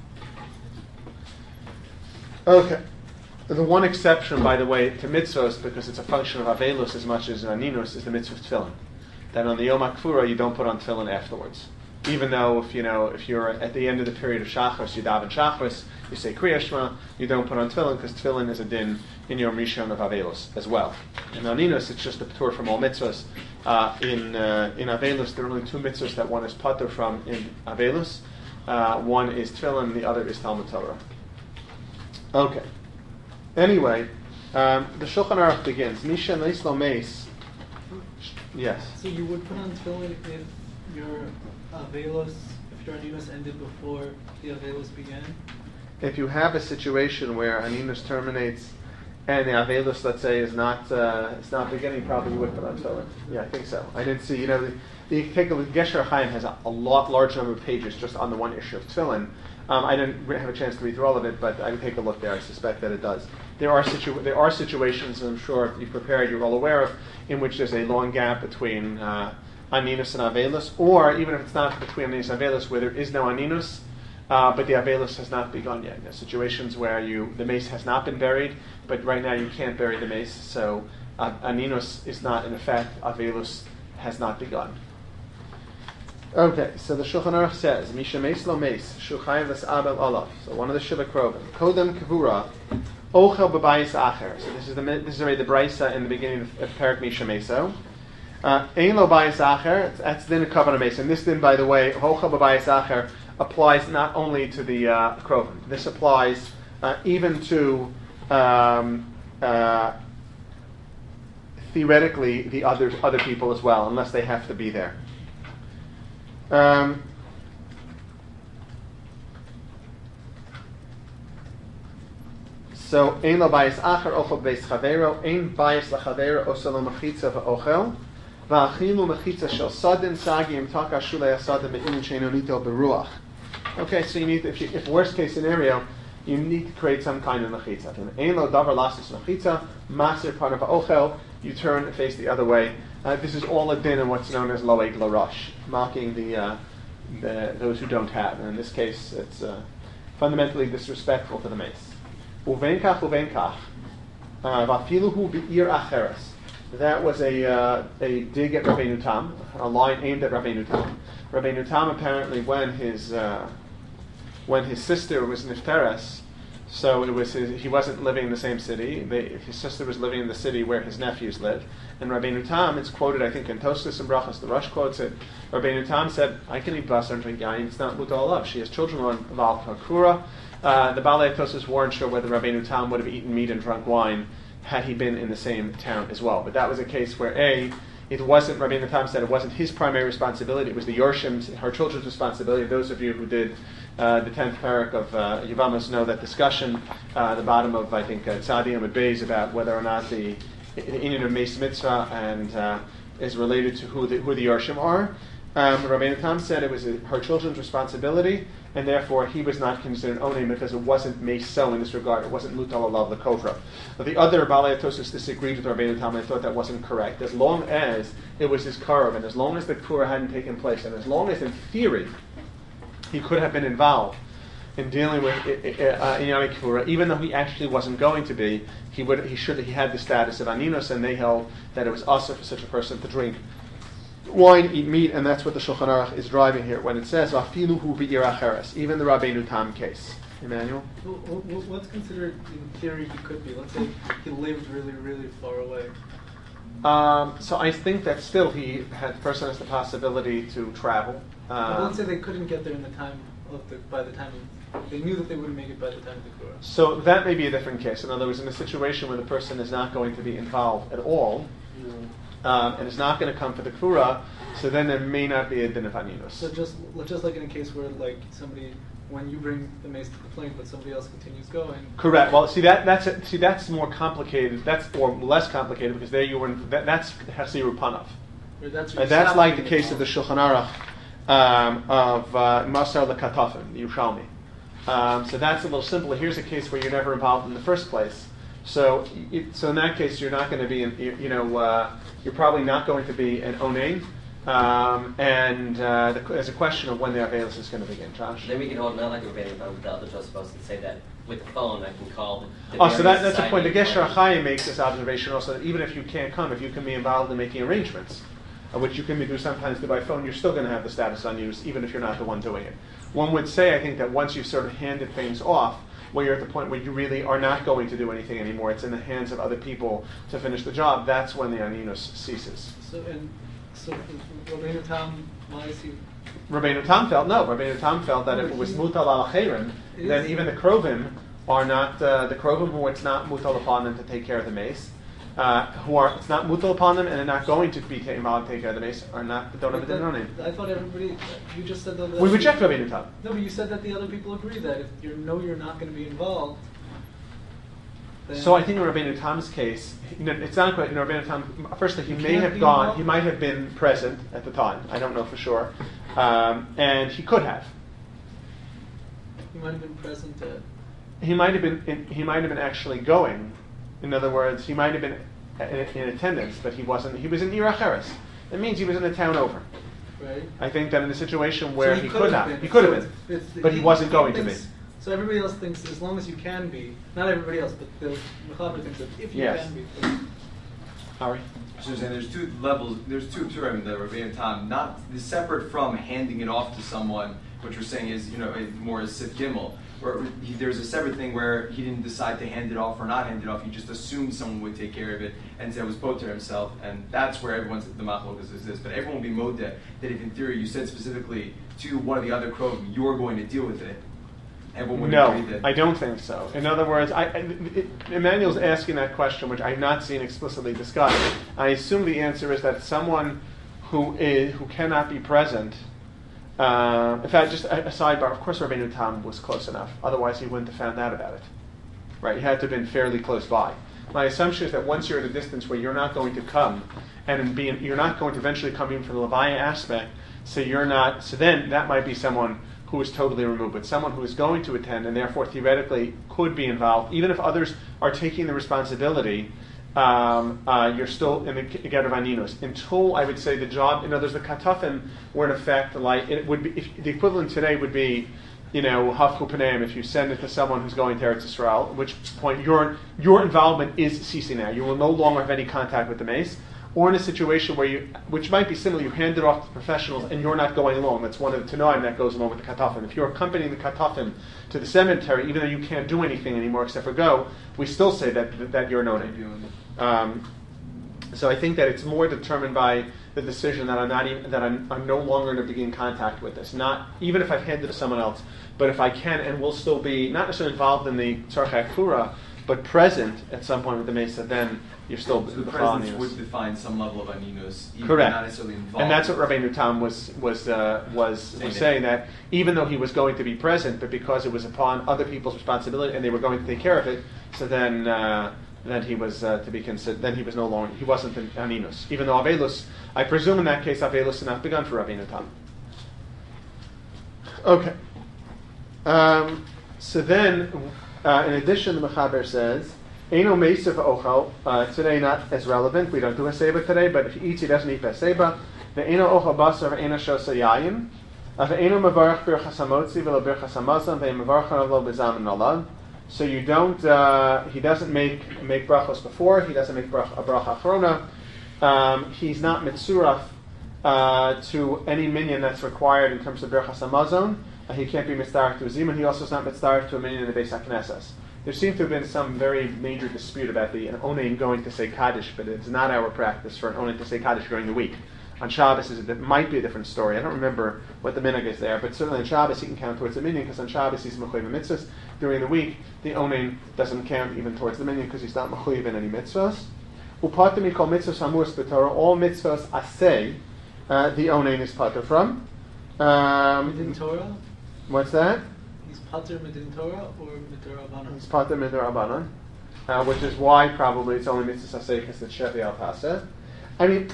Okay. The one exception, by the way, to mitzvos, because it's a function of avelus as much as aninus, is the mitzvah of tefillin. That on the Yom HaKfura you don't put on tefillin afterwards. Even though if you're at the end of the period of Shachris, you daven Shachris, you say Kriya Shema, you don't put on tefillin because tefillin is a din in Yom Rishon of Avelus as well. In Aninus, it's just a patur from all mitzvahs. In Avelus, there are only two mitzvahs that one is patur from in Avelus. One is tefillin, the other is Talmud Torah. Okay. Anyway, the Shulchan Aruch begins. Misha Neislo Meis. Yes. So you would put on tefillin if your Avelus, if your Aninus ended before the Avelus began? If you have a situation where Aninus terminates and the Avelus, let's say, is not beginning, probably you would put on tefillin. Yeah, I think so. I didn't see, the Gesher Chaim has a large number of pages just on the one issue of tefillin. I didn't have a chance to read through all of it, but I would take a look there. I suspect that it does. There are situations, and I'm sure if you prepared, you're all aware of, in which there's a long gap between Aninus and Avelus, or even if it's not between Aninus and Avelus, where there is no Aninus, but the Avelus has not begun yet. There's situations where the mace has not been buried, but right now you can't bury the mace, so Aninus is not in effect, Avelus has not begun. Okay, so the Shulchan Aruch says, Misha Meis Lo Meis, Shuchayim L'S'abel Olav. So one of the Shiva Krovim. Kodem Kavura, Ochel B'Bayis Acher. So this is already the Brisa in the beginning of Perak Misha Meso. Ein Lo Bayis Acher, that's then a Kavanah Meis. And this then, by the way, Ochel B'Bayis Acher applies not only to the Krovim. This applies even to, theoretically, the other people as well, unless they have to be there. So, ein lo bayis acher ochel beis chavero, ein bayis lachavero oselo mechitza v'ochel, v'achilu mechitza shel sadin sagim taka shulei asadim be'ilin sheino nito beruach. Okay, so you need, if worst case scenario, you need to create some kind of mechitza. Ein lo davar lasis mechitza, maser panav v'ochel, you turn and face the other way. This is all a din in what's known as loeg l'rosh, mocking those who don't have. And in this case, it's fundamentally disrespectful to the mace. Uvenkach, vafiluhu be'ir acheres. That was a dig at Rabbeinu Tam, a line aimed at Rabbeinu Tam. Rabbeinu Tam apparently, when his sister was nifteres, So he wasn't living in the same city. His sister was living in the city where his nephews lived. And Rabbeinu Tam, it's quoted, I think, in Tosfos and Brachos, the Rosh quotes it. Rabbeinu Tam said, I can eat basar and drink yain, it's not mutal alav. She has children on Val Hakura. The Balei Tosfos weren't sure whether Rabbeinu Tam would have eaten meat and drunk wine had he been in the same town as well. But that was a case where, it wasn't, Rabbeinu Tam said, it wasn't his primary responsibility, it was the Yorshim's, her children's responsibility. Those of you who did the 10th parak of Yevamos know that discussion, the bottom of, I think, Tzadi Amud Beis, about whether or not the Inyan of Meis Mitzvah and is related to who the Yorshim are. Rabbeinu Tam said it was her children's responsibility, and therefore he was not considered onim because it wasn't Meso in this regard. It wasn't Mutal Alav the Kovra. But the other Balei Tosfos disagreed with Rabbeinu Tam and thought that wasn't correct. As long as it was his Karev, and as long as the Kura hadn't taken place, and as long as in theory he could have been involved in dealing with Inyan Kippur, even though he actually wasn't going to be, he had the status of Aninos, and they held that it was also for such a person to drink wine, eat meat, and that's what the Shulchan Aruch is driving here when it says Afilu hu be'ir acheres, even the Rabbeinu Tam case. Emmanuel? What's considered in theory he could be? Let's say he lived really, really far away. So I think that still the person has the possibility to travel. But let's say they couldn't get there in the time they knew that they wouldn't make it by the time of the Kura. So that may be a different case. In other words, in a situation where the person is not going to be involved at all, and is not going to come for the Kura, so then there may not be a din of Aninos. So just like in a case where like somebody, when you bring the mace to the plane, but somebody else continues going. Correct. Well, that's more complicated. Or less complicated because there you were. That's Hasiru Panav. That's like the case of the Shulchan Aruch of Masar L'Katafim, the Yerushalmi. So that's a little simpler. Here's a case where you're never involved in the first place. So in that case, you're not going to be, you're probably not going to be an onain, and there's a question of when the Avelis is going to begin. Josh? Then we can hold not like a Rabbeinu Tam without the Tosfos and say that with the phone I can call the so that's the point. The Gesher HaChaim makes this observation also that even if you can't come, if you can be involved in making arrangements, which you can do sometimes by phone, you're still going to have the status unused, even if you're not the one doing it. One would say, I think, that once you've sort of handed things off, when you're at the point where you really are not going to do anything anymore, it's in the hands of other people to finish the job, that's when the Aninos ceases. So Rabbeinu Tam, why is he? Rabbeinu Tam felt that if it was mutal al acherim, then even the krovim are not, the krovim who it's not mutal upon them to take care of the mace, it's not mutal upon them and they're not going to be involved to take care of the mace, don't have a din name. I thought everybody, you just said that. We reject Rabbeinu Tam. No, but you said that the other people agree that if you're not going to be involved. So I think in Rabbeinu Tam's case, it's not quite. Rabbeinu Tam, firstly, he may have gone. Involved? He might have been present at the time. I don't know for sure, and he could have. He might have been present. He might have been. He might have been actually going. In other words, he might have been in attendance, but he wasn't. He was in Ir Acheres. That means he was in the town over. Right. I think that in a situation where he could not, he could have been, but he wasn't going to be. So everybody else thinks as long as you can be, not everybody else, but the Mechaber thinks that if you can be. Ari? So you're saying there's two levels, there's two terms, the Rabbeinu Tam, not separate from handing it off to someone. What you're saying is, more as Sif Gimel, where there's a separate thing where he didn't decide to hand it off or not hand it off. He just assumed someone would take care of it and said it was poter himself, and that's where everyone's the machlokas is this. But everyone will be modeh that if in theory you said specifically to one of the other krovim, you're going to deal with it. No, I don't think so. In other words, Emmanuel's asking that question, which I've not seen explicitly discussed. I assume the answer is that someone who cannot be present. In fact, just a sidebar. Of course, Rabbeinu Tam was close enough. Otherwise, he wouldn't have found out about it. Right? He had to have been fairly close by. My assumption is that once you're at a distance where you're not going to come, and you're not going to eventually come in from the Levaya aspect, so then that might be someone who is totally removed, but someone who is going to attend and therefore theoretically could be involved, even if others are taking the responsibility, you're still in the Ger Vaninos. Until I would say the job, in other words, the Katafim were in effect like it would be. The equivalent today would be, Hafku Panem. If you send it to someone who's going to Eretz Yisrael, at which point your involvement is ceasing now. You will no longer have any contact with the mace. or in a situation where which might be similar, you hand it off to professionals and you're not going along. That's one of the tanoim that goes along with the katafim. If you're accompanying the katafim to the cemetery, even though you can't do anything anymore except for go, we still say that you're known. So I think that it's more determined by the decision that I'm no going to begin contact with this. Not even if I've handed it to someone else, but if I can and will still be not necessarily involved in the tzarchei akfura, but present at some point with the mesa, then you're still so the presence would define some level of aninus, even correct. Not necessarily involved. And that's what Rabbeinu Tam was saying, that even though he was going to be present, but because it was upon other people's responsibility and they were going to take care of it, so then he was to be considered. Then he was no longer. He wasn't an aninus, even though avelus. I presume in that case avelus had not begun for Rabbeinu Tam. Okay. So then, in addition, the Mechaber says, Eino Meisav Ochel, today not as relevant, we don't do a Seba today, but if he eats, he doesn't eat Seba. The Eino Ochel Basar, Eino Shosa Yayim, Eino Mavarach Birchas Hamotzi, Velo Birchas Hamazon, Ve Mavarach Lo Bezamin Alad. So you don't, he doesn't make brachos before, he doesn't make a bracha achrona, he's not mitzuraf to any minyan that's required in terms of Birchas Hamazon. He can't be mitzaref to a zimun. He also is not mitzaref to a minyan in the Beis HaKnesses. There seems to have been some very major dispute about an onain going to say Kaddish, but it's not our practice for an onain to say Kaddish during the week. On Shabbos, it might be a different story. I don't remember what the minhag is there, but certainly on Shabbos he can count towards the minyan, because on Shabbos he's mechuyev in mitzvahs. During the week, the onain doesn't count even towards the minyan because he's not mechuyev in any mitzvahs. Upatim call mitzvahs hamuas b'torah. All mitzvahs asay, the onain is pater from. Midin Torah? What's that? He's pater midin Torah or midin Rabbanan? He's pater midin Rabbanan, which is why probably it's only mitzvahs asay because it's shevi al paseh. I mean,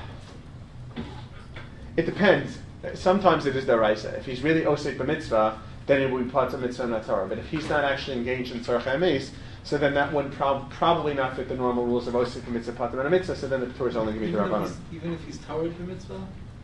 it depends. Sometimes it is deraisa. If he's really osek b'mitzvah, then it will be pater mitzvah and Torah. But if he's not actually engaged in tzarchei hameis, so then that would probably not fit the normal rules of osek b'mitzvah, pater and mitzvah. So then the Torah is only going to be Rabbanan. Even if he's Torah b'mitzvah?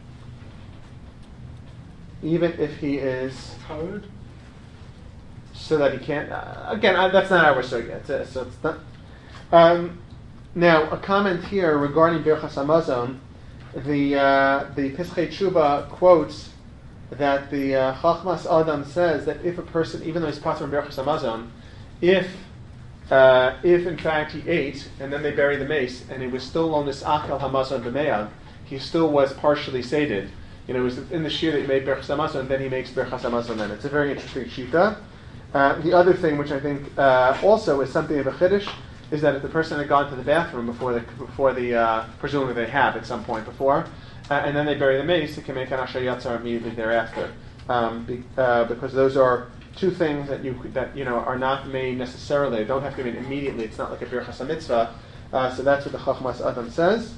Even if he is Torah? So that he can't. That's not our sugya. So it's not. Now, a comment here regarding Birchas Hamazon. The Pischei Tshuva quotes that the Chachmas Adam says that if a person, even though he's pater in Birchas Hamazon, if in fact he ate and then they bury the mace and he was still on this Achel Hamazon b'me'ah, he still was partially sated. It was in the shir that he made Birchas Hamazon, and then he makes Birchas Hamazon. Then it's a very interesting shita. The other thing, which I think also is something of a chiddush, is that if the person had gone to the bathroom before the presumably they have at some point before, and then they bury the mace, he can make an asher yatzar immediately thereafter, because those are two things that are not made necessarily. They don't have to be made immediately. It's not like a Birchas HaMitzvah. So that's what the Chachmas Adam says.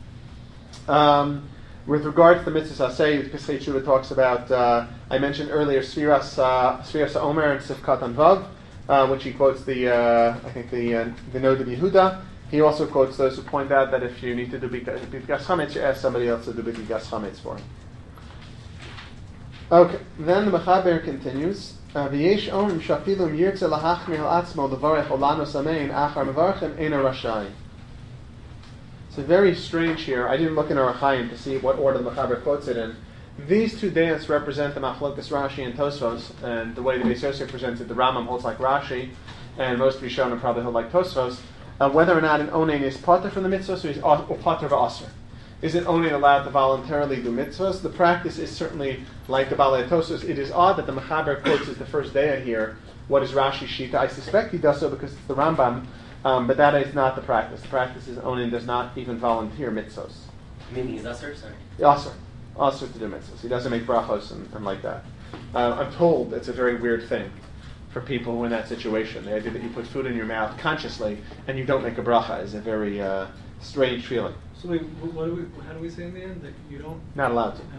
With regard to the mitzvahs asay, the Pischei Tshuva talks about. I mentioned earlier Sfiras Omer and Sifkat Vav, which he quotes the Nod of Yehuda. He also quotes those who point out that if you need to do Bikas Chametz, you ask somebody else to do Bikas Chametz for him. Okay, then the Mechaber continues. V'yesh omrim shafilum yirtze lahachmir al atzmo levarech olano samein achar mevarchem ena rashai. It's very strange here. I didn't look in Orach Chaim to see what order the Mechaber quotes it in. These two deists represent the Machlokas Rashi and Tosfos, and the way the Beis Yosef presents it, the Rambam holds like Rashi, and most Rishonim probably hold like Tosfos. Whether or not an onain is pater from the mitzvahs or pater v'aser. Is it only allowed to voluntarily do mitzvahs? The practice is certainly like the Balei Tosfos. It is odd that the Mechaber quotes as the first deya here. What is Rashi's shita? I suspect he does so because it's the Rambam. But that is not the practice. The practice is onain does not even volunteer mitzvos. Meaning he's usher, sorry? Usher to do mitzvos. He doesn't make brachos and like that. I'm told it's a very weird thing for people who are in that situation. The idea that you put food in your mouth consciously and you don't make a bracha is a very strange feeling. So wait, how do we say in the end that you don't? Not allowed to.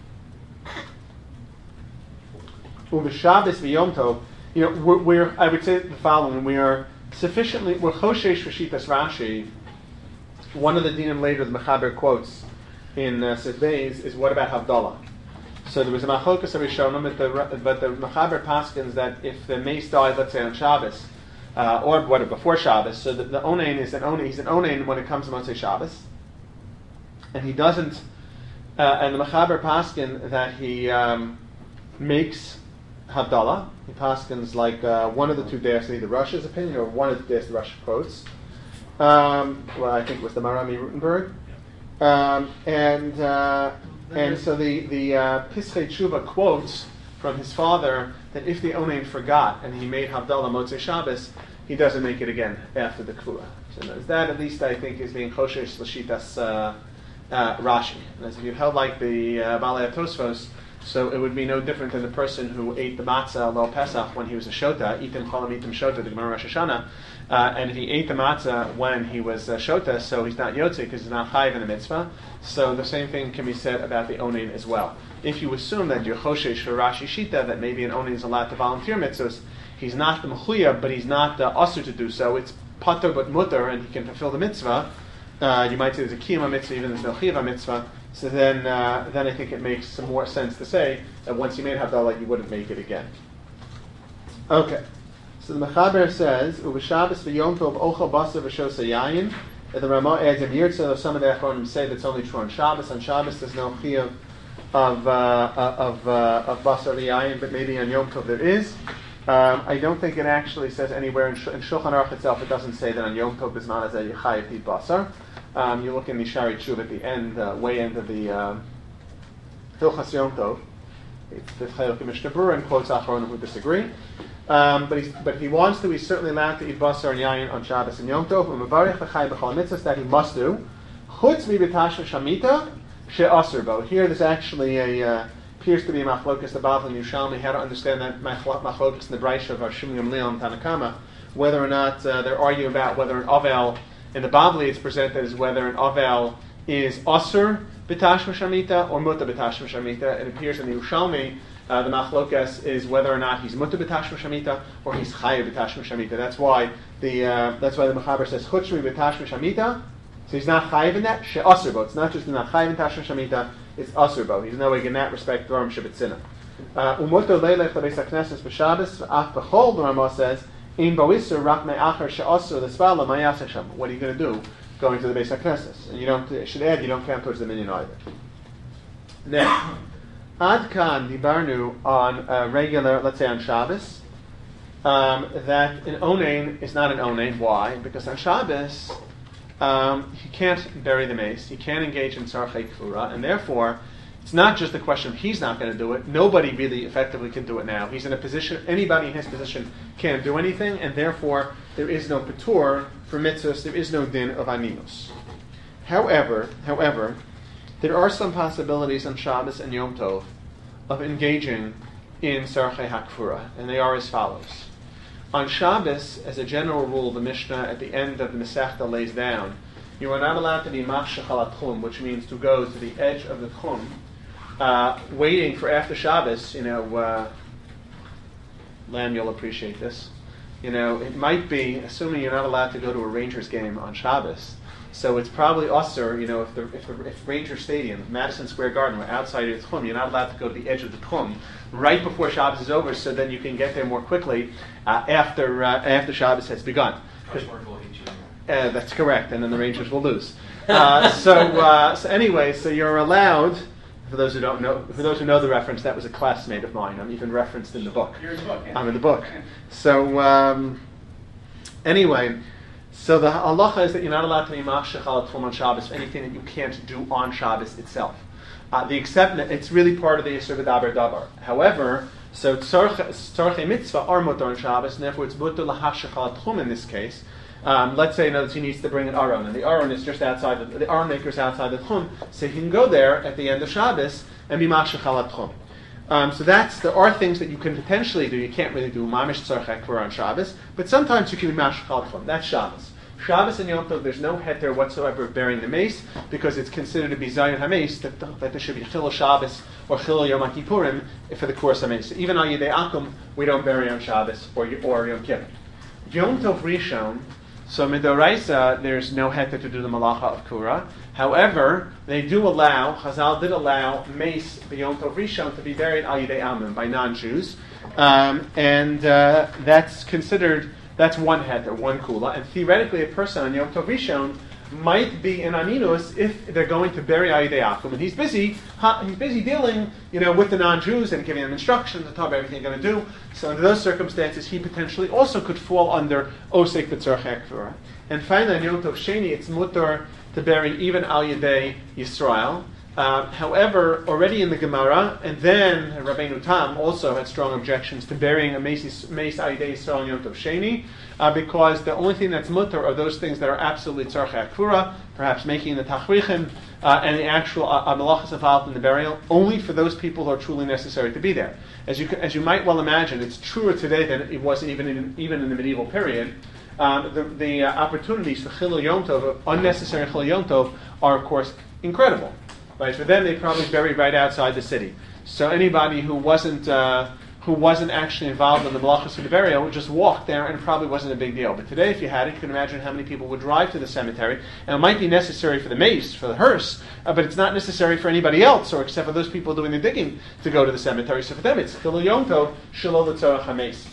U'v'Shabbos v'Yom Tov, we're I would say the following: we're choshesh v'shitas Rashi. One of the dinim later the Mechaber quotes in Sif Beis is what about Havdalah? So there was a machlokas Rishonim, but the Mechaber paskins that if the mace died, let's say on Shabbos, or before Shabbos, so the onain is an onain. He's an onain when it comes to Motzei Shabbos, and he doesn't, and the Mechaber paskin that he makes Havdalah. He paskins like one of the two days, either Russia's opinion or one of the days the Russia quotes. Well, I think it was the Marami Rutenberg. And so the Pischei Tshuva quotes from his father that if the Onain forgot and he made Havdalah Motzei Shabbos, he doesn't make it again after the Kvura. So that at least I think is being Choshesh L'Shitas Rashi. And as if you held like the Balei Tosfos, so it would be no different than the person who ate the matzah lo Pesach when he was a shota, itim cholam itim shota, the Gemara Rosh Hashanah, and if he ate the matzah when he was shota, so he's not yotze because he's not chayiv in the mitzvah. So the same thing can be said about the onain as well. If you assume that you're choshesh for Rashi Shita, that maybe an onain is allowed to volunteer mitzvahs, he's not the mechuya, but he's not asur to do so. It's pater but mutter, and he can fulfill the mitzvah. You might say there's a kiyama mitzvah, even there's no chiyava mitzvah. So then I think it makes some more sense to say that once you made Havdalah, you wouldn't make it again. Okay. So the Mechaber says, "Uv'Shabbos v'Yom Tov ochel basar v'shos hayayin." The Ramah adds in Yirtzeh. Some of the Achronim say that's only true on Shabbos. On Shabbos, there's no chiyuv of basar v'yayin, but maybe on Yom Tov there is. I don't think it actually says anywhere in Shulchan Aruch itself. It doesn't say that on Yom Tov bisman as a yechayev eat basar. You look in the Shari Tshuva at the end, way end of the Hilchas Yom Tov. It's the Chayil Mishnah Berurah and quotes Achronim who disagree. But if he wants to, he's certainly allowed to eat basar and yayin on Shabbos and Yom Tov. U'mevarich v'chai b'chol mitzvahs, that he must do. Chutz mi b'tashva shamita she'asur bo. Here there's actually appears to be a machlokas the Bavli and Yerushalmi how to understand that machlokas in the Braisha of Shimon Gamliel and Tanakama, whether or not they're arguing about whether an avel. In the Bavli, it's presented as whether an avel is asur b'tashma shamita or muta b'tashma shamita. It appears in the Yerushalmi, the machlokas is whether or not he's muta b'tashma shamita or he's chayav b'tashma shamita. That's why the Mechaber says chutshmi b'tashma shamita. So he's not chayav in that she'asur bo. It's not just not chayav in tashma shamita. It's asur bo. He's no way in that respect dvarim shebetzina. Umuto leilech l'beis hakneses b'Shabbos af b'chol. The Ramah says. In Boisur rak me'achar she'asur l'svala ma'yaseh sham. What are you going to do going to the Beis HaKnesses? And you should add, you don't count towards the minyan either. Now, Ad Kan dibarnu on a regular, let's say on Shabbos, that an onain is not an onain. Why? Because on Shabbos, he can't bury the mace, he can't engage in tzarchei kfura, and therefore, it's not just the question of he's not going to do it. Nobody really effectively can do it now. He's in a position, anybody in his position can't do anything, and therefore there is no patur for mitzvahs, there is no din of animus. However, there are some possibilities on Shabbos and Yom Tov of engaging in Sarchei HaKfura, and they are as follows. On Shabbos, as a general rule, the Mishnah at the end of the Masechta lays down, you are not allowed to be machshech al tchum, which means to go to the edge of the tchum, waiting for after Shabbos. Lamb, you'll appreciate this. It might be, assuming you're not allowed to go to a Rangers game on Shabbos, so it's probably usher, if Ranger Stadium, Madison Square Garden, were outside of the tchum, you're not allowed to go to the edge of the tchum right before Shabbos is over, so then you can get there more quickly after Shabbos has begun. That's correct, and then the Rangers will lose. So anyway, so you're allowed. For those who don't know, for those who know the reference, that was a classmate of mine. I'm even referenced in the book. You're in the book. Yeah. I'm in the book. So anyway, so the halacha is that you're not allowed to be machshech al tchum on Shabbos for anything that you can't do on Shabbos itself. The exception, it's really part of the Yisur V'daber Davar. However, so tzarchei mitzvah are mutar on Shabbos, and therefore it's mutar lahashech al tchum in this case. Let's say he needs to bring an aron, and the aron is just outside the aron maker is outside the tchum, so he can go there at the end of Shabbos and be mashech al tchum. So there are things that you can potentially do. You can't really do mamish tzarchei kfura on Shabbos, but sometimes you can be mashech al tchum. That's Shabbos. Shabbos and Yom Tov, there's no heter whatsoever of bearing the mace because it's considered to be zayin hameis that there should be chilul Shabbos or chilul Yom Kippurim for the course of mace. So even on Yidei Akum, we don't bury on Shabbos or Yom Kippur. Yom Tov Rishon. So midoraisa, there's no heter to do the malacha of kura. However, Chazal did allow mace b'yom tov rishon to be buried al yidei amim by non-Jews, and that's one heter, one kula. And theoretically, a person on yom tov rishon might be in Aninus if they're going to bury Ayidei Akum, and he's busy dealing, with the non-Jews and giving them instructions and talking about everything they're going to do. So under those circumstances, he potentially also could fall under Osek B'Tzorchei Kfura. And finally, on Yom Tov Sheni, it's mutar to bury even Ayidei Yisrael. However, already in the Gemara, and then Rabbeinu Tam also had strong objections to burying a Meis Ayidei Yisrael on Yom Tov Sheni, because the only thing that's mutar are those things that are absolutely tzarchei akfura, perhaps making the tachrichim, and the actual malachas involved in the burial, only for those people who are truly necessary to be there. As you might well imagine, it's truer today than it was even in the medieval period. The opportunities for Chilul Yom Tov, unnecessary Chilul Yom Tov, are of course incredible. Right? For them, they probably buried right outside the city. So anybody who wasn't actually involved in the malachas of the burial would just walk there, and it probably wasn't a big deal. But today, if you had it, you can imagine how many people would drive to the cemetery, and it might be necessary for the mace, for the hearse, but it's not necessary for anybody else, or except for those people doing the digging to go to the cemetery. So for them, it's Chilul Yom Tov Shelo L'Tzorach HaMeis.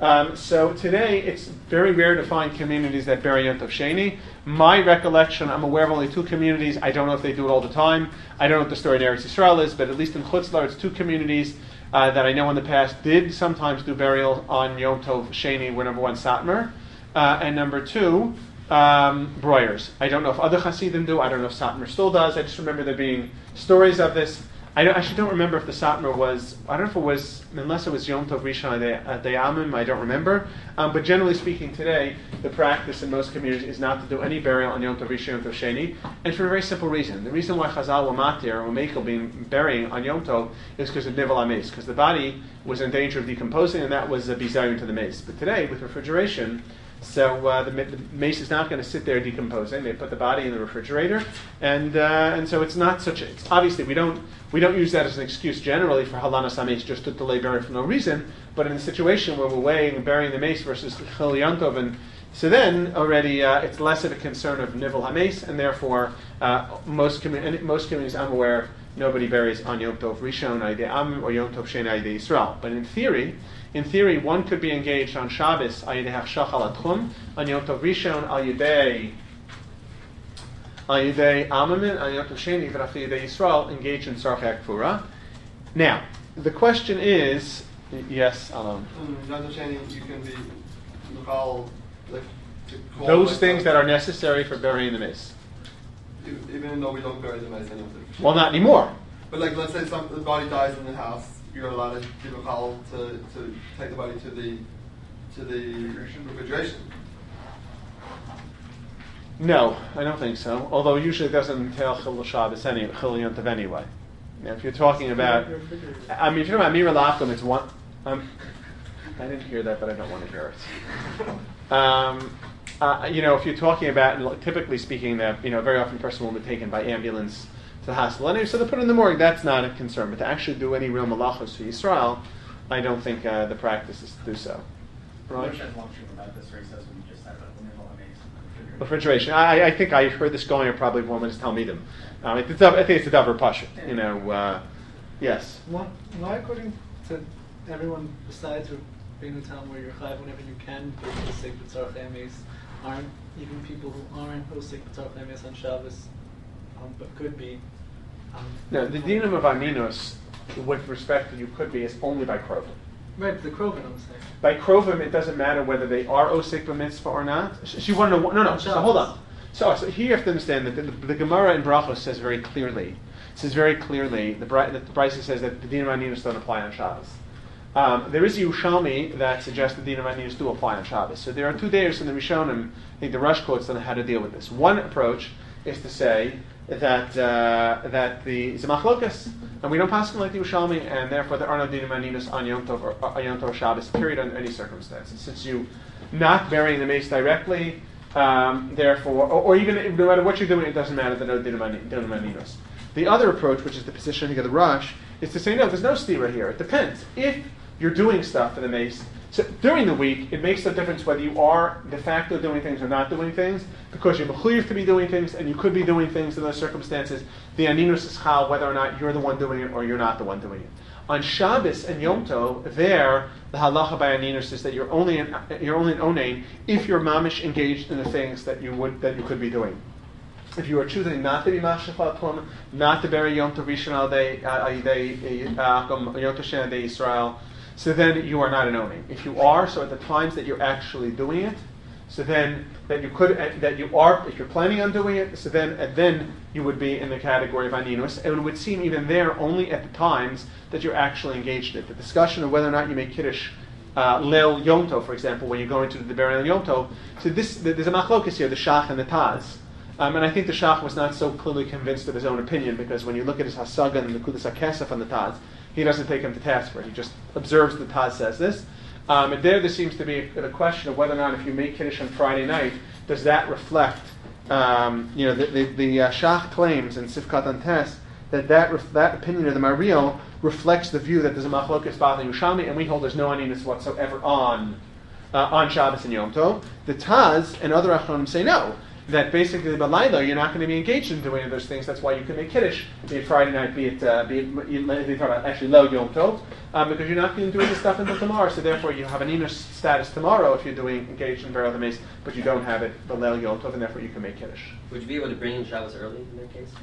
So today, it's very rare to find communities that bury Yom Tov Sheni. My recollection, I'm aware of only 2 communities. I don't know if they do it all the time. I don't know what the story in Eretz Yisrael is, but at least in Chutz La'aretz, 2 communities that I know in the past did sometimes do burial on Yom Tov Sheni, where number 1, Satmar, and number 2, Breuers. I don't know if other Hasidim do. I don't know if Satmar still does. I just remember there being stories of this. I actually don't remember if the Satmar was, I don't know if it was, unless it was Yom Tov Rishon Dayamim, I don't remember. But generally speaking today, the practice in most communities is not to do any burial on Yom Tov Rishon, Yom Tov Sheni, and for a very simple reason. The reason why Chazal were matir, or Mekel being burying on Yom Tov, is because of Nivel HaMeis, because the body was in danger of decomposing, and that was a bizayon to the mace. But today, with refrigeration, so the mace is not going to sit there decomposing. They put the body in the refrigerator, and so it's not such. It's obviously we don't use that as an excuse generally for halanas hameis, just to delay burial for no reason. But in a situation where we're weighing and burying the mace versus Chilul Yom Tov, and so then already it's less of a concern of nivel hameis, and therefore most communities I'm aware of, nobody buries on Yom Tov Rishon Ayidei Am or Yom Tov Sheni Ayidei Yisrael. But in theory, one could be engaged on Shabbos Ayidei Hachshach al Atchum, on Yom Tov Rishon Ayidei Amamin, on Yom Tov Sheni Ayidei Yisrael, engaged in Tzarchei Akfura. Now, the question is, yes, Alon. Yom Tov Sheni, you can be Michal, those things that are necessary for burying the mace. Even though we don't bury the mace anymore. Well, not anymore. But let's say the body dies in the house, you're allowed to give a call to take the body to the refrigeration. No, I don't think so. Although usually it doesn't entail Chilul Shabbos Chilul Yom Tov anyway. Now, if you're talking about, if you're talking about Mir Lachim, it's one. I didn't hear that, but I don't want to hear it. If you're talking about, typically speaking, that very often a person will be taken by ambulance to the hospital anyway, so to put in the morgue, that's not a concern. But to actually do any real malachos for Yisrael, I don't think the practice is to do so. Right? About this race as we just said about the nivel of refrigeration. I think I heard this going, or probably one is Talmidim. I think it's a Dover Pasha. Yes. Why, according to everyone besides Rabbeinu Tam, where you're chayv whenever you can do Osek B'Tzorchei HaMeis, aren't even people who aren't Osek B'Tzorchei HaMeis on Shabbos, but could be? No, the dinam of Aminos, with respect to you could be, is only by Krovim. Right, the Krovim, I'm saying. By Krovim, it doesn't matter whether they are Osek B'Mitzvah or not. She wanted to no. So hold on. So here you have to understand that the Gemara in Brachos says very clearly. The Brisa says that the dinam of Aminos don't apply on Shabbos. There is a Yerushalmi that suggests the dinam of Aminos do apply on Shabbos. So there are 2 days in the Rishonim. I think the Rush quotes on how to deal with this. One approach is to say that the Zemachlokas, and we don't pass like the Yerushalmi, and therefore there are no dinam Aminos on Yom Tov or Yom Tov Shabbos, period, under any circumstances. Since you not burying the mace directly, therefore, or even no matter what you're doing, it doesn't matter. There are no dinam Aminos. The other approach, which is the position of the Rush, is to say no. There's no stira here. It depends. If you're doing stuff for the mace, so during the week, it makes no difference whether you are de facto doing things or not doing things, because you're mechuyev to be doing things, and you could be doing things in those circumstances. The aninus is chal, whether or not you're the one doing it or you're not the one doing it. On Shabbos and Yom Tov, there the halacha by aninus is that you're only an onein if you're mamish engaged in the things that you could be doing. if you are choosing not to be Mashach Lakum, not to bury Yom Tov Rishon al Yom Tov Sheni Day Yisrael, so then you are not an owning. If you are, so at the times that you're actually doing it, so then that you could, that you are, if you're planning on doing it, so then you would be in the category of aninus. And it would seem even there only at the times that you're actually engaged in it. The discussion of whether or not you make Kiddush Leil Yom Tov, for example, when you're going to the burial Yom Tov. So there's a machlokas here, the Shach and the Taz. And I think the Shach was not so clearly convinced of his own opinion, because when you look at his Hasaga and the Kudas HaKesef on the Taz, he doesn't take him to task for it. He just observes the Taz says this. And there seems to be a question of whether or not if you make Kiddush on Friday night, does that reflect, the Shach claims in Sifkat Antes that opinion of the Mariel reflects the view that there's a Machlokas Bava Yerushalmi, and we hold there's no aninus whatsoever on Shabbos and Yom Tov. The Taz and other Achronim say no, that basically Balayla you're not going to be engaged in doing those things. That's why you can make Kiddush, be it Friday night, be it actually Lo Yom Tov, because you're not going to do this stuff until tomorrow. So therefore you have an inus status tomorrow if you're doing engaged in Burial the Mace, but you don't have it the Lo Yom Tov, and therefore you can make Kiddush. Would you be able to bring in Shabbos early in that case?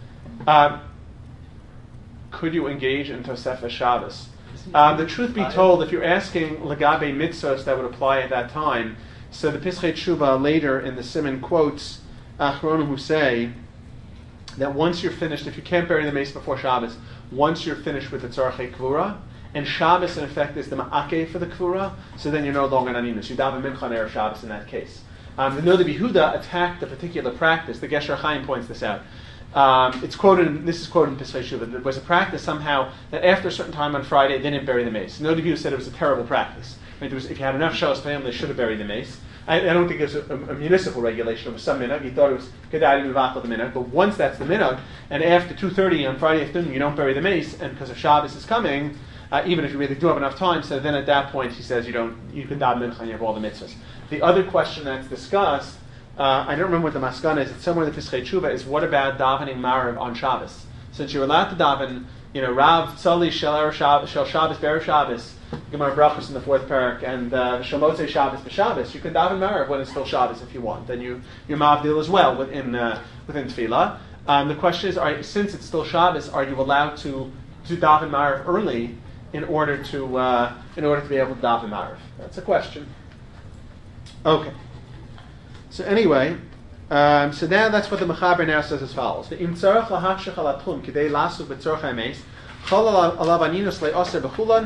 Could you engage in Tosefes Shabbos? The truth be told, if you're asking Lagabe mitzvos that would apply at that time, so the Pischei Tshuva later in the Siman quotes Achronim who say that once you're finished, if you can't bury the mace before Shabbos, once you're finished with the Tzarchei Kvura, and Shabbos in effect is the Ma'akeh for the Kvura, so then you're no longer an Aninus. You daven Mincha and Erev Shabbos in that case. The Noda B'Yehuda attacked a particular practice. The Gesher Chaim points this out. This is quoted in Pischei Tshuva. There was a practice somehow that after a certain time on Friday, they didn't bury the mace. Noda B'Yehuda said it was a terrible practice. If you had enough Shabbos family, they should have buried the mace. I don't think it was a municipal regulation. It was some minhag. He thought it was kedai to mivachal the minhag. But once that's the minhag, and after 2:30 on Friday afternoon, you don't bury the mace, and because of Shabbos is coming, even if you really do have enough time, so then at that point he says you can daven mincha and you have all the mitzvahs. The other question that's discussed, I don't remember what the maskana is. It's somewhere in the Pischei Tshuva. Is what about davening Marav on Shabbos? Since you're allowed to daven, Rav Tzali Shel Shabbos Be'erev Shabbos. Gemara Brachos in the fourth parak, and Shalmotzei Shabbos b'Shabbos. You can daven Marav when it's still Shabbos if you want. Then you're mavdil as well within Tefillah. The question is, since it's still Shabbos, are you allowed to daven Marav early in order to be able to daven Marav? That's a question. Okay. So anyway, so now that's what the Mechaber now says as follows: the Im tzarach lahachshech al atlum kidei lasu b'tzorchei meis. From the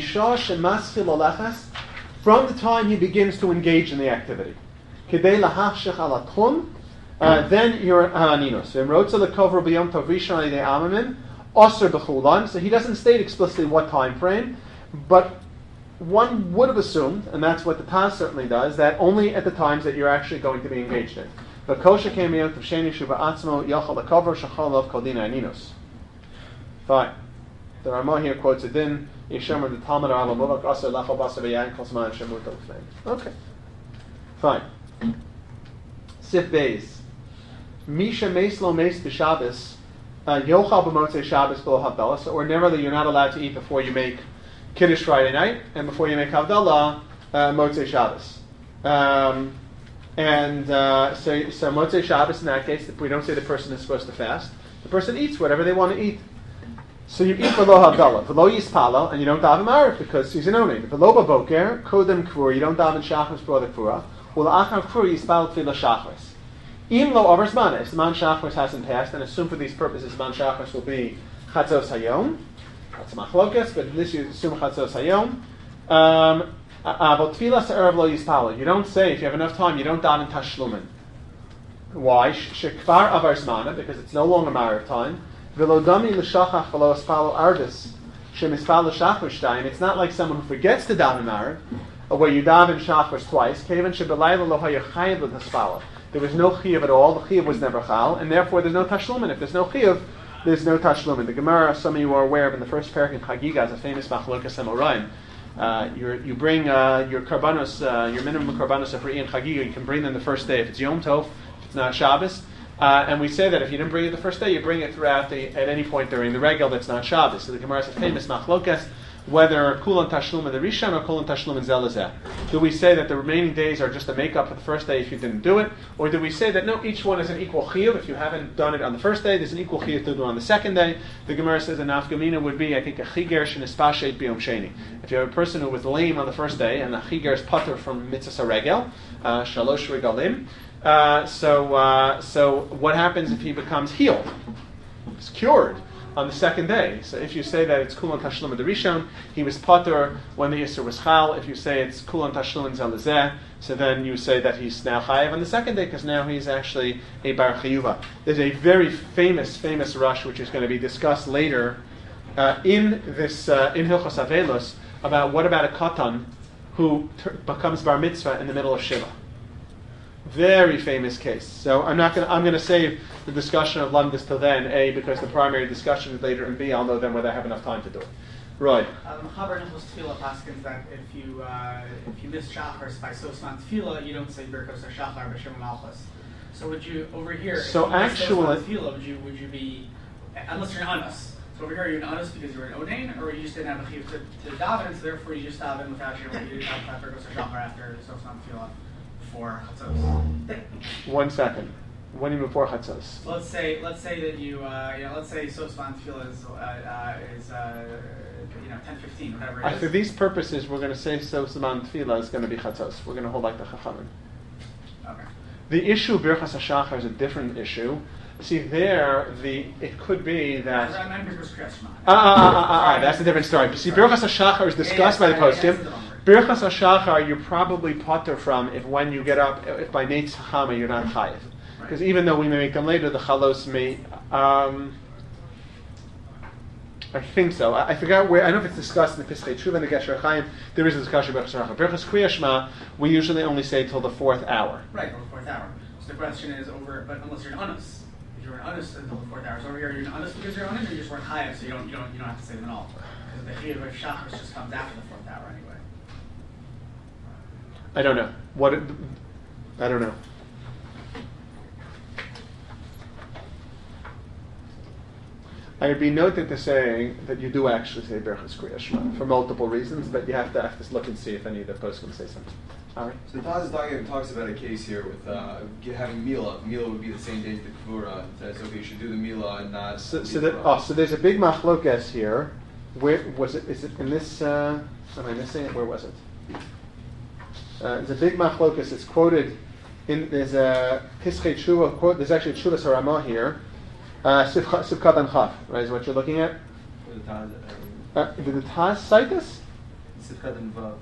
time he begins to engage in the activity, then you're aninus. So he doesn't state explicitly what time frame, but one would have assumed, and that's what the Taz certainly does, that only at the times that you're actually going to be engaged in. Fine. The Ramah here quotes a din, Yeshemer the Talmud Alam Muvak Aser Lachal Basar V'Yayin Kosman Shemut Olfein. Okay. Fine. Sif Beis. Misha Meislo Meis B'Shabbos, Yochal B'Motzei Shabbos B'Lo Havdalah. So ordinarily you're not allowed to eat before you make Kiddush Friday night, and before you make Havdalah, Motzei Shabbos. So Motzei Shabbos in that case, we don't say the person is supposed to fast. The person eats whatever they want to eat. So you eat v'lo havdalah, v'lo yispala, and you don't daven Marav because he's an onin. V'lo b'boker, kodem kvur, you don't daven shachris before the kvura. U'la'achar kvur yispal tefillah shachris. Im lo over zman, if zman shachris hasn't passed, and assume for these purposes zman shachris will be chatzos hayom. That's machlokas, but this you assume chatzos hayom. But tefillah se'erev lo yispala. You don't say, if you have enough time, you don't daven tashlumin. Why? Shekvar avar zmana, because it's no longer Marav time. It's not like someone who forgets to daven Marav, where you daven Shachris twice. There was no chiyuv at all. The chiyuv was never chal, and therefore there's no tashlumin. If there's no chiyuv, there's no tashlumin. The Gemara, some of you are aware of in the first parak in Chagiga, is a famous machlokas Amoraim. You bring your karbanos, your minimum karbanos of in Chagiga. You can bring them the first day if it's Yom Tov, if it's not Shabbos. And we say that if you didn't bring it the first day, you bring it throughout at any point during the regel that's not Shabbos. So the Gemara is a famous machlokas, whether kulan tashlum in the rishon or kulan tashlum in zelazeh. Do we say that the remaining days are just a makeup for the first day if you didn't do it, or do we say that no, each one is an equal chiyuv? If you haven't done it on the first day, there's an equal chiyuv to do it on the second day. The Gemara says a nafgamina would be, I think, a chiger shenispashet biyom sheni. If you have a person who was lame on the first day and the chiger is patur from mitzvah regel, shalosh regalim. So what happens if he becomes healed? He's cured on the second day. So if you say that it's kulan tashlum in the rishon, he was patur when the yisur was chal. If you say it's kulan tashlum in zelazeh, so then you say that he's now chayiv on the second day because now he's actually a bar chayuva. There's a very famous rush which is going to be discussed later in this in Hilchos Avelos about what about a katan who becomes bar mitzvah in the middle of shiva. Very famous case. So I'm going to save the discussion of Lamdis till then, A, because the primary discussion is later, and B, I'll know then whether I have enough time to do it. Right. Chaber Nicholas Tefillah paskins that if you miss Shachar by Sosman Tefillah, you don't say Birkos Shachar B'Shem Malchus. So would you over here? So actually, Tefillah, would you be unless you're an anus? So over here, you're an anus because you're an odain, or you just didn't have a chiyuv to daven, so therefore you just daven without you didn't have Birkos Shachar after Sosman Tefillah. For Chatzos. 1 second. When do you before Chatzos? Let's say that you let's say Sosman Tefillah is 10:15, whatever it is. For these purposes, we're going to say Sosman Tefillah is going to be Chatzos. We're going to hold like the Chachamim. Okay. The issue Birchas HaShachar is a different issue. See, it could be that. That's a different story. See, Birchas HaShachar is discussed by the poskim. Birchas HaShachar, you're probably potter from if when you get up, if by Neitz Hachama you're not chayiv. Because even though we may make them later, the chalos may. I think so. I forgot where. I don't know if it's discussed in the Pischei Tshuva and the Gesher Chaim. There is a discussion about Birchas HaShachar. Birchas Kriya Shema, we usually only say till the 4th hour. Right, till the 4th hour. So the question is but unless you're an anus. If you're an anus until the 4th hour. So over here, you're an anus because you're an anus, or you just weren't chayiv, so you don't have to say them at all. Because the chiyuv of Shachar just comes after the 4th hour anyway. I don't know. I don't know. I would be noted to say that you do actually say Birchas Kriya Shema for multiple reasons, but you have to look and see if any of the posts can say something. All right. So Taz talks about a case here with having Mila. Mila would be the same day as the Kavura. Says, okay, you should do the Mila and not. So there's a big machlokas here. Where was it? Is it in this? Am I missing it? Where was it? There's a big machlokas. It's quoted there's a Pischei Tshuva quote. There's actually Tshuva Saramah here. Sivkat and Chaf, right, is what you're looking at? Did the Taz cite this? Sivkat and Vav.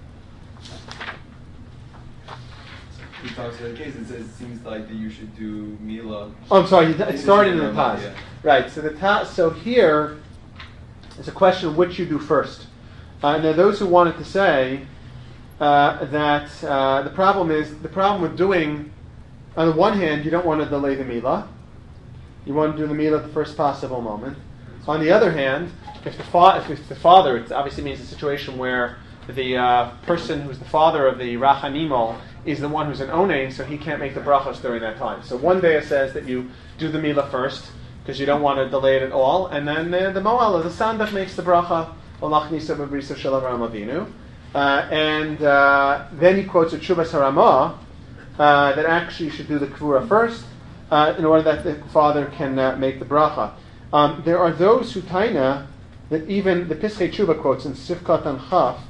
He talks about a case and says it seems like that you should do Mila. Oh, I'm sorry, it started in the Taz. Yeah. Right, so the Taz, so here is a question of which you do first. And there are those who wanted to say that the problem with doing, on the one hand, you don't want to delay the Mila. You want to do the Mila at the first possible moment. On the other hand, if the father, it obviously means a situation where the person who's the father of the Rachanimo is the one who's an Onein, so he can't make the brachos during that time. So one day it says that you do the Mila first, because you don't want to delay it at all, and then the Mo'ala, the Sandak, makes the bracha, Olach Nisa B'Brisa Shel Avraham Avinu, and then he quotes a Tshuvas Haramah, that actually you should do the Kvura first, in order that the father can make the bracha. There are those who taina that even the Pischei Tshuva quotes in Sivkat and Chaf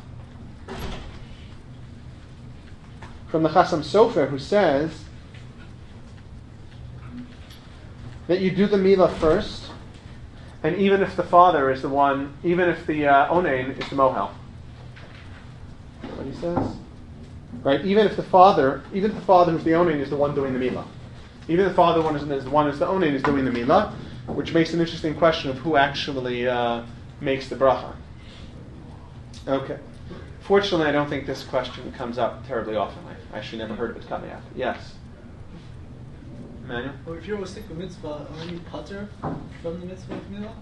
from the Chasam Sofer, who says that you do the Mila first, and even if the father is the one, even if the Onein is the Mohel. What he says? Right? Even if the father who's the Onein is the one doing the Mila. Even the father is the one who's the Onein is doing the Mila, which makes an interesting question of who actually makes the bracha. Okay. Fortunately, I don't think this question comes up terribly often. I actually never heard of it coming up. Yes? Emmanuel? Well, if you're Osik with mitzvah, are you pater from the mitzvah of Mila?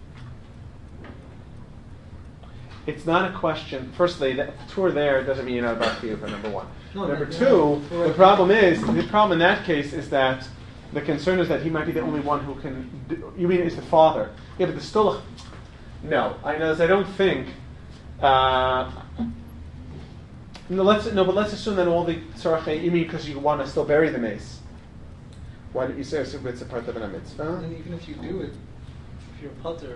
It's not a question. Firstly, the tour there doesn't mean you're not about to for number one. No, number two, the problem in that case is that the concern is that he might be the only one who can do, you mean it's the father. Yeah, but the still, no. I don't think But let's assume that all the tzarchei, you mean because you want to still bury the mace. Why don't you say it's a part of a mitzvah? And even if you do it, if you're a putter.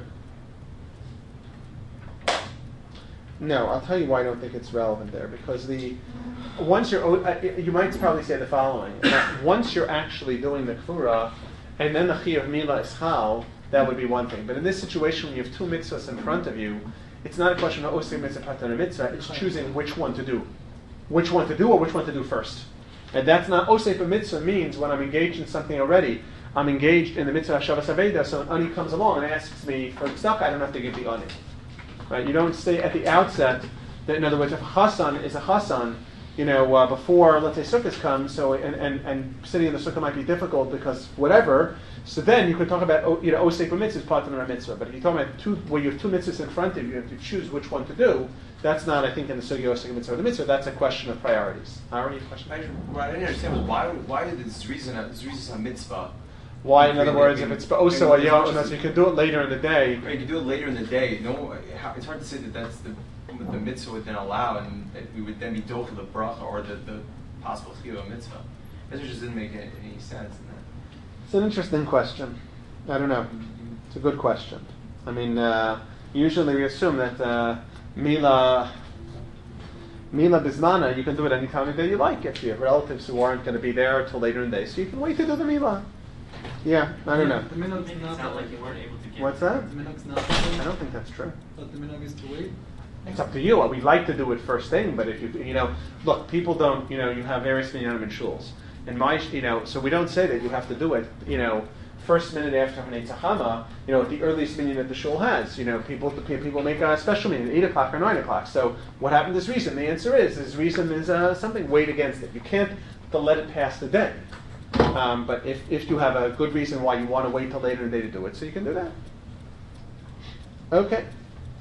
No, I'll tell you why I don't think it's relevant there. Because once you might probably say the following: once you're actually doing the kfura, and then the chiyuv mila is chal, that would be one thing. But in this situation, when you have two mitzvahs in front of you, it's not a question of osei mitzvah patan mitzvah. It's choosing which one to do, or which one to do first. And that's not osei mitzvah means when I'm engaged in something already. I'm engaged in the mitzvah Shavas Aveda, so an ani comes along and asks me for tzedakah, I don't have to give the ani. Right? You don't say at the outset that, in other words, if a chasan is a chasan, before, let's say, Sukkot comes, so and sitting in the sukkah might be difficult because whatever. So then you could talk about osei mitzvah is part of a mitzvah. But if you're talking about where you have two mitzvahs in front of you, you have to choose which one to do. That's not, I think, in the sugya osei mitzvah or the mitzvah. That's a question of priorities. Aaron, any question? What I didn't understand was why did this reason a mitzvah? Why, in other words, if it's osei or yom, you can do it later in the day. Right, you can do it later in the day. It's hard to say that that's the mitzvah would then allow, and that we would then be dochel the bracha or the possible chiyuv mitzvah. This just didn't make any sense in that. It's an interesting question. I don't know. It's a good question. I mean, usually we assume that Mila Bismana, you can do it any time of day you like if you have relatives who aren't going to be there until later in the day. So you can wait to do the Mila. Yeah, I don't know. The minhag's It not sounded like you weren't able to give. What's that? The minhag's not. I don't think that's true. But the minhag is to wait. It's up to you. We like to do it first thing, but if look, people don't, you have various minyanim in shuls. And so we don't say that you have to do it, first minute after Hanei Tzachama, at the earliest minyan that the shul has. People make a special minyan at 8 o'clock or 9 o'clock. So what happened this reason? The answer is, something weighed against it. You can't let it pass the day. But if you have a good reason why you want to wait till later in the day to do it, so you can do that. Okay.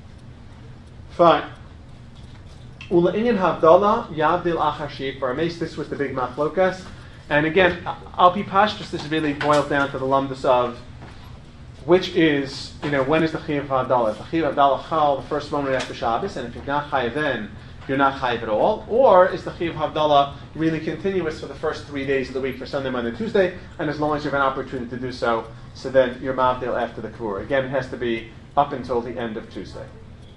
Fine. Ula'inyan Havdalah Yavdil Achar Sheik Barames. This was the big machlokas. And again, I'll be pashtus. This really boils down to the lumdus of which is, when is the Chiyuv Havdalah? If the Chiyuv Havdalah chal the first moment after Shabbos, and if you're not chayiv then, you're not chayiv at all. Or is the Chiyuv Havdalah really continuous for the first 3 days of the week, for Sunday, Monday, Tuesday, and as long as you have an opportunity to do so, so then you're mavdil after the Kavur. Again, it has to be up until the end of Tuesday.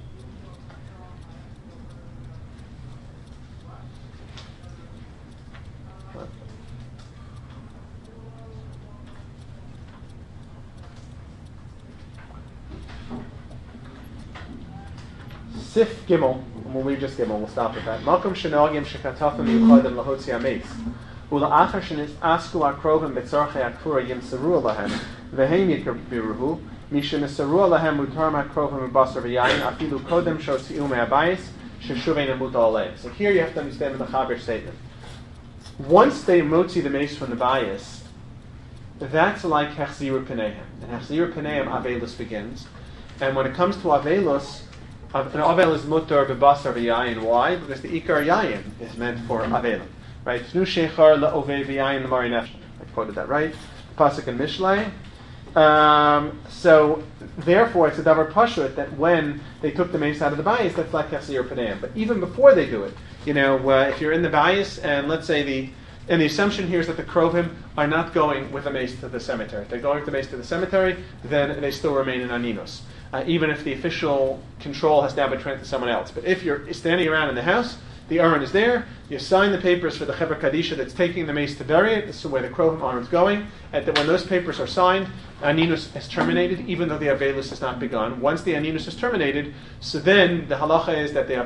Sif Gimel, and we'll read just Gimel, we'll stop at that. Malkum shenogim shekatafim yuchadim lahotzi ameis. Ula'achar shenis asku akrovim betzorchei akfura yimseru alahem, veheim yikbiruhu, misheneseru alahem mutar makrovim ubasar v'yayin, afilu kodem shotzi'u me'abayis, sheshuvein amuta aleim. So here you have to understand the Chaber statement. Once they motzi the mace from the bias, that's like Hechziru Pneihem. And Hechziru Pneihem, Avelus begins. And when it comes to Avelus, an Avel is mutar bebasar v'yayin. Why? Because the Ikar Yayin is meant for Avelim. Right? Tnu shechar la'ovei v'yayin l'mari nefesh. I quoted that right. Pasuk in Mishlei. So, therefore, it's a davar pashut that when they took the mace out of the bias, that's like Hechziru Pneihem. But even before they do it, if you're in the bias, and let's say the assumption here is that the Krovim are not going with the mace to the cemetery. If they're going with the mace to the cemetery, then they still remain in Aninos. Even if the official control has now been transferred to someone else. But if you're standing around in the house, the Aron is there, you sign the papers for the Chevra Kadisha that's taking the mace to bury it, this is where the Krovim Aron is going, and that when those papers are signed, Aninus is terminated, even though the Avelus has not begun. Once the Aninus is terminated, so then the halacha is that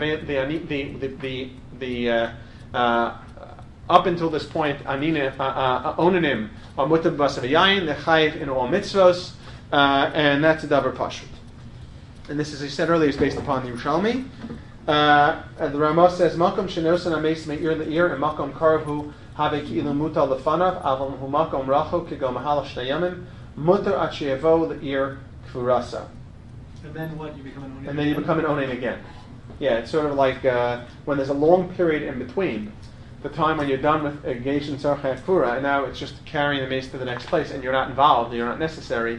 up until this point, Onanim are mutab basav yayin, they're chayiv in all mitzvos, and that's a davar pashut. And this, as I said earlier, is based upon the Yerushalmi. The Ramos says, "Makom shenosan ameis me'ir le'ir, and makom karavhu have ki'ilu muta lefanav, aval hu makom racho kigol mahal shnayamim, mutar at she'evo le'ir kfurasa." And then what? You become an onen. And then you become an onen again. Yeah, it's sort of like when there's a long period in between the time when you're done with engaged in tzarchei akfura, and now it's just carrying the mace to the next place, and you're not involved, you're not necessary.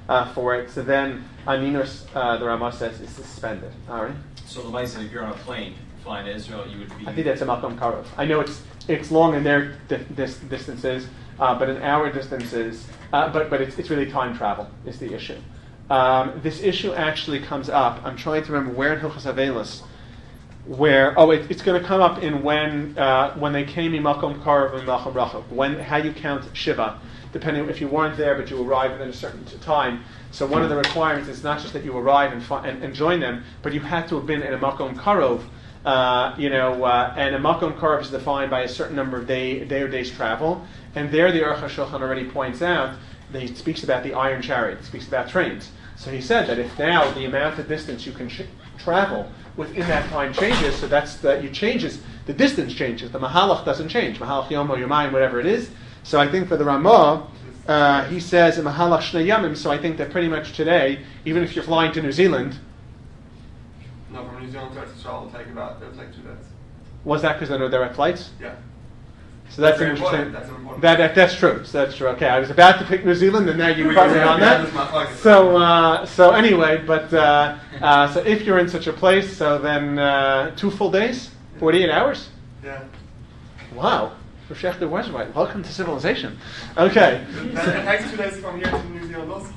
for it. So then Aninus, the Ramah says, is suspended. All right. So the license, if you're on a plane flying to Israel, you would be. I think that's a Makom Karov. I know it's long in their distances, but in our distances, but it's really time travel is the issue. This issue actually comes up. I'm trying to remember where in Hilchos Avelis, where it's going to come up in when they came in Makom Karov and Makom Rachel, how you count Shiva, depending if you weren't there but you arrived within a certain time. So one of the requirements is not just that you arrive and join them, but you had to have been in a Makom Karov. And a Makom Karov is defined by a certain number of day or days travel. And there the Aruch HaShulchan already points out that he speaks about the iron chariot, he speaks about trains. So he said that if now the amount of distance you can travel within that time changes, so that's the distance changes, the Mahalach doesn't change, Mahalach Yom or Yomayim, whatever it is. So I think for the Ramah, he says in Mahalach Shnei Yamim, so I think that pretty much today, even if you're flying to New Zealand, No, from New Zealand to Israel, it'll take 2 days. was that because there are no direct flights? Yeah. So that's Very an interesting. important. That's true. So that's true. Okay, I was about to pick New Zealand, and now you brought me on that's my that. focus. So anyway, but so if you're in such a place, so then 2 full days, 48 hours. Yeah. Wow. For Shechter Westvite, welcome to civilization. Okay. It takes 2 days from here to New Zealand also.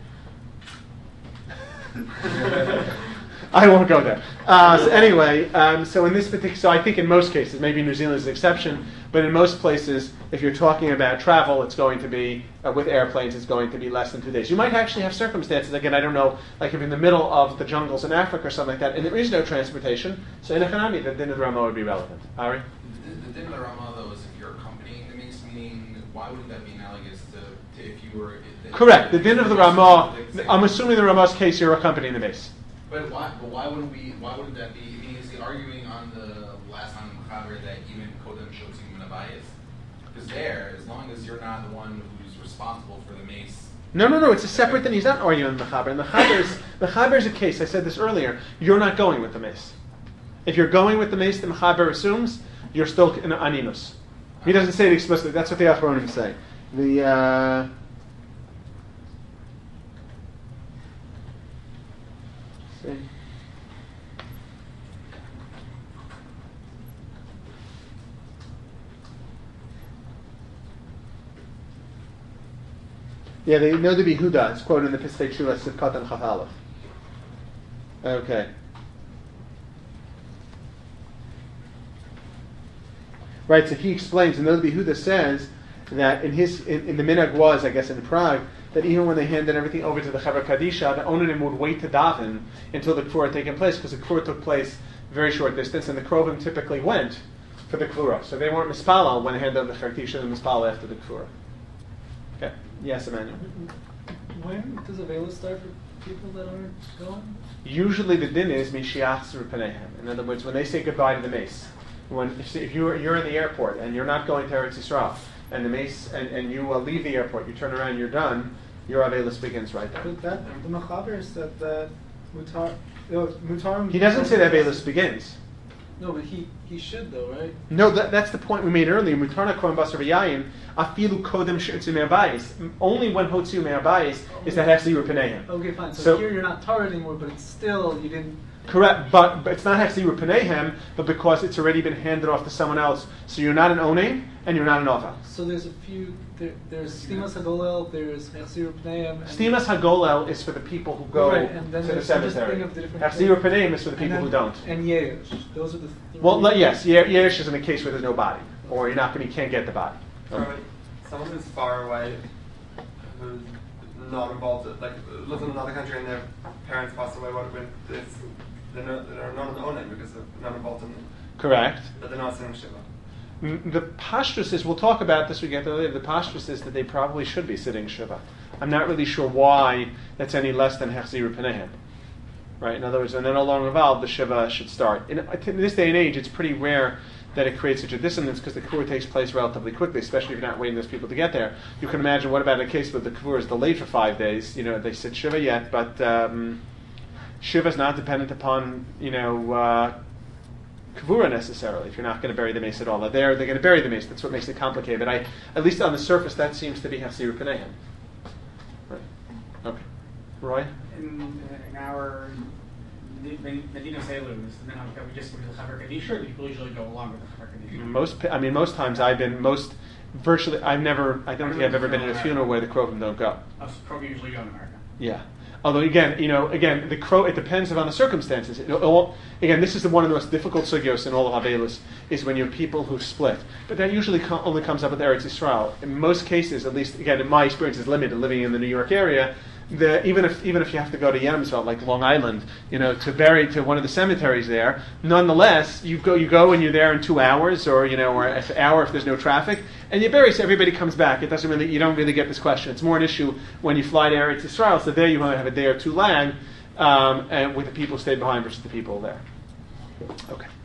I won't go there. So anyway, so in this particular, so I think in most cases, maybe New Zealand is an exception, but in most places, if you're talking about travel, it's going to be, with airplanes, it's going to be less than 2 days. You might actually have circumstances, again, I don't know, like if you're in the middle of the jungles in Africa or something like that, and there is no transportation, so in Echanami, the Din of the Ramah would be relevant. Ari? The Din of the Ramah, though, is if you're accompanying the mace, meaning, why wouldn't that be analogous to if you were... Correct. The Din of the Ramah, I'm assuming the Ramah's case, you're accompanying the mace. But why wouldn't that be? I mean, is he arguing on the last time in Mechaber that even Kodem Shotzim Menabayis? Because there, as long as you're not the one who's responsible for the mace. No. It's a separate thing. He's not arguing the Mechaber. The Mechaber is a case. I said this earlier. You're not going with the mace. If you're going with the mace, the Mechaber assumes you're still in Aninus. He doesn't say it explicitly. That's what the Achronim say. Yeah, they know the Behuda. It's quoted in the Piskei Tshuva Sivkat and Chaf Aleph. Okay. Right, so he explains, and Noda Behuda says that in the minhag was, I guess, in Prague, that even when they handed everything over to the Chevra Kadisha, the Onanim would wait to daven until the Kfura had taken place, because the Kfura took place very short distance, and the Krovim typically went for the Kfura. So they weren't Mispala when they handed over the Kadisha, and Mispala after the Kfura. Okay. Yes, Emmanuel. When does Avela start for people that aren't going? Usually the din is Mishiach Panehem. In other words, when they say goodbye to the mace. If you're in the airport and you're not going to Eretz Yisrael, and the mace and you leave the airport, you turn around, you're done, your Avelis begins right there. But the Mechaber said that Mutar. He doesn't say that Avelis begins. No, but he should though, right? No, that's the point we made earlier. Mutarna Kohen Basar V'Yayin Afilu Kodem She'utzu Me'abayis. Only when Hotzu Me'abayis is that Hechziru Pneihem. Okay, fine. So here you're not Torah anymore, but it's still you didn't. Correct, but it's not Hechziru Pneihem, but because it's already been handed off to someone else, so you're not an Onein and you're not an Ova. So there's a few. There's Stimas Hagolel. There's Hechziru Pneihem. Stimas Hagolel is for the people who go to the cemetery. Hechziru Pneihem is for the people who don't. And Yerush. Those are the three. Well, yes, Yerush is in a case where there's no body, or you can't get the body. Someone who's far away, who's not involved, like lives in another country and their parents passed away, they're not an Onen because they're not involved in. Correct. But they're not sitting Shiva. The pashtus is, we'll talk about this, we get to later, the pashtus is that they probably should be sitting Shiva. I'm not really sure why that's any less than Hechziru Pneihem. Right? In other words, when they're no longer involved, the Shiva should start. In this day and age, it's pretty rare that it creates such a dissonance because the Kavur takes place relatively quickly, especially if you're not waiting those people to get there. You can imagine what about a case where the Kavur is delayed for 5 days, they sit Shiva yet, but Shiva is not dependent upon, Kavura necessarily, if you're not going to bury the mace at all. They're going to bury the mace, that's what makes it complicated. But at least on the surface, that seems to be Hechziru Pneihem. Right. Okay. Roy? In our Medina Selus, we just give the Chaver Kadisha, or do people usually go along with the Chaver Kadisha? Most times I don't think I've ever been in a funeral where the Krovim don't go. Krovim usually go in America. Yeah. Although again, it depends on the circumstances. This is one of the most difficult sugyos in all of Avelis, is when you have people who split. But that usually only comes up with Eretz Yisrael. In most cases, at least again, in my experience is limited living in the New York area, even if you have to go to Yemsveld, like Long Island, to bury to one of the cemeteries there, nonetheless, you go and you're there in 2 hours, or an hour if there's no traffic, and you bury, so everybody comes back. You don't really get this question. It's more an issue when you fly to Eretz Yisrael, so there you want to have a day or two lag, and with the people who stay behind versus the people there. Okay.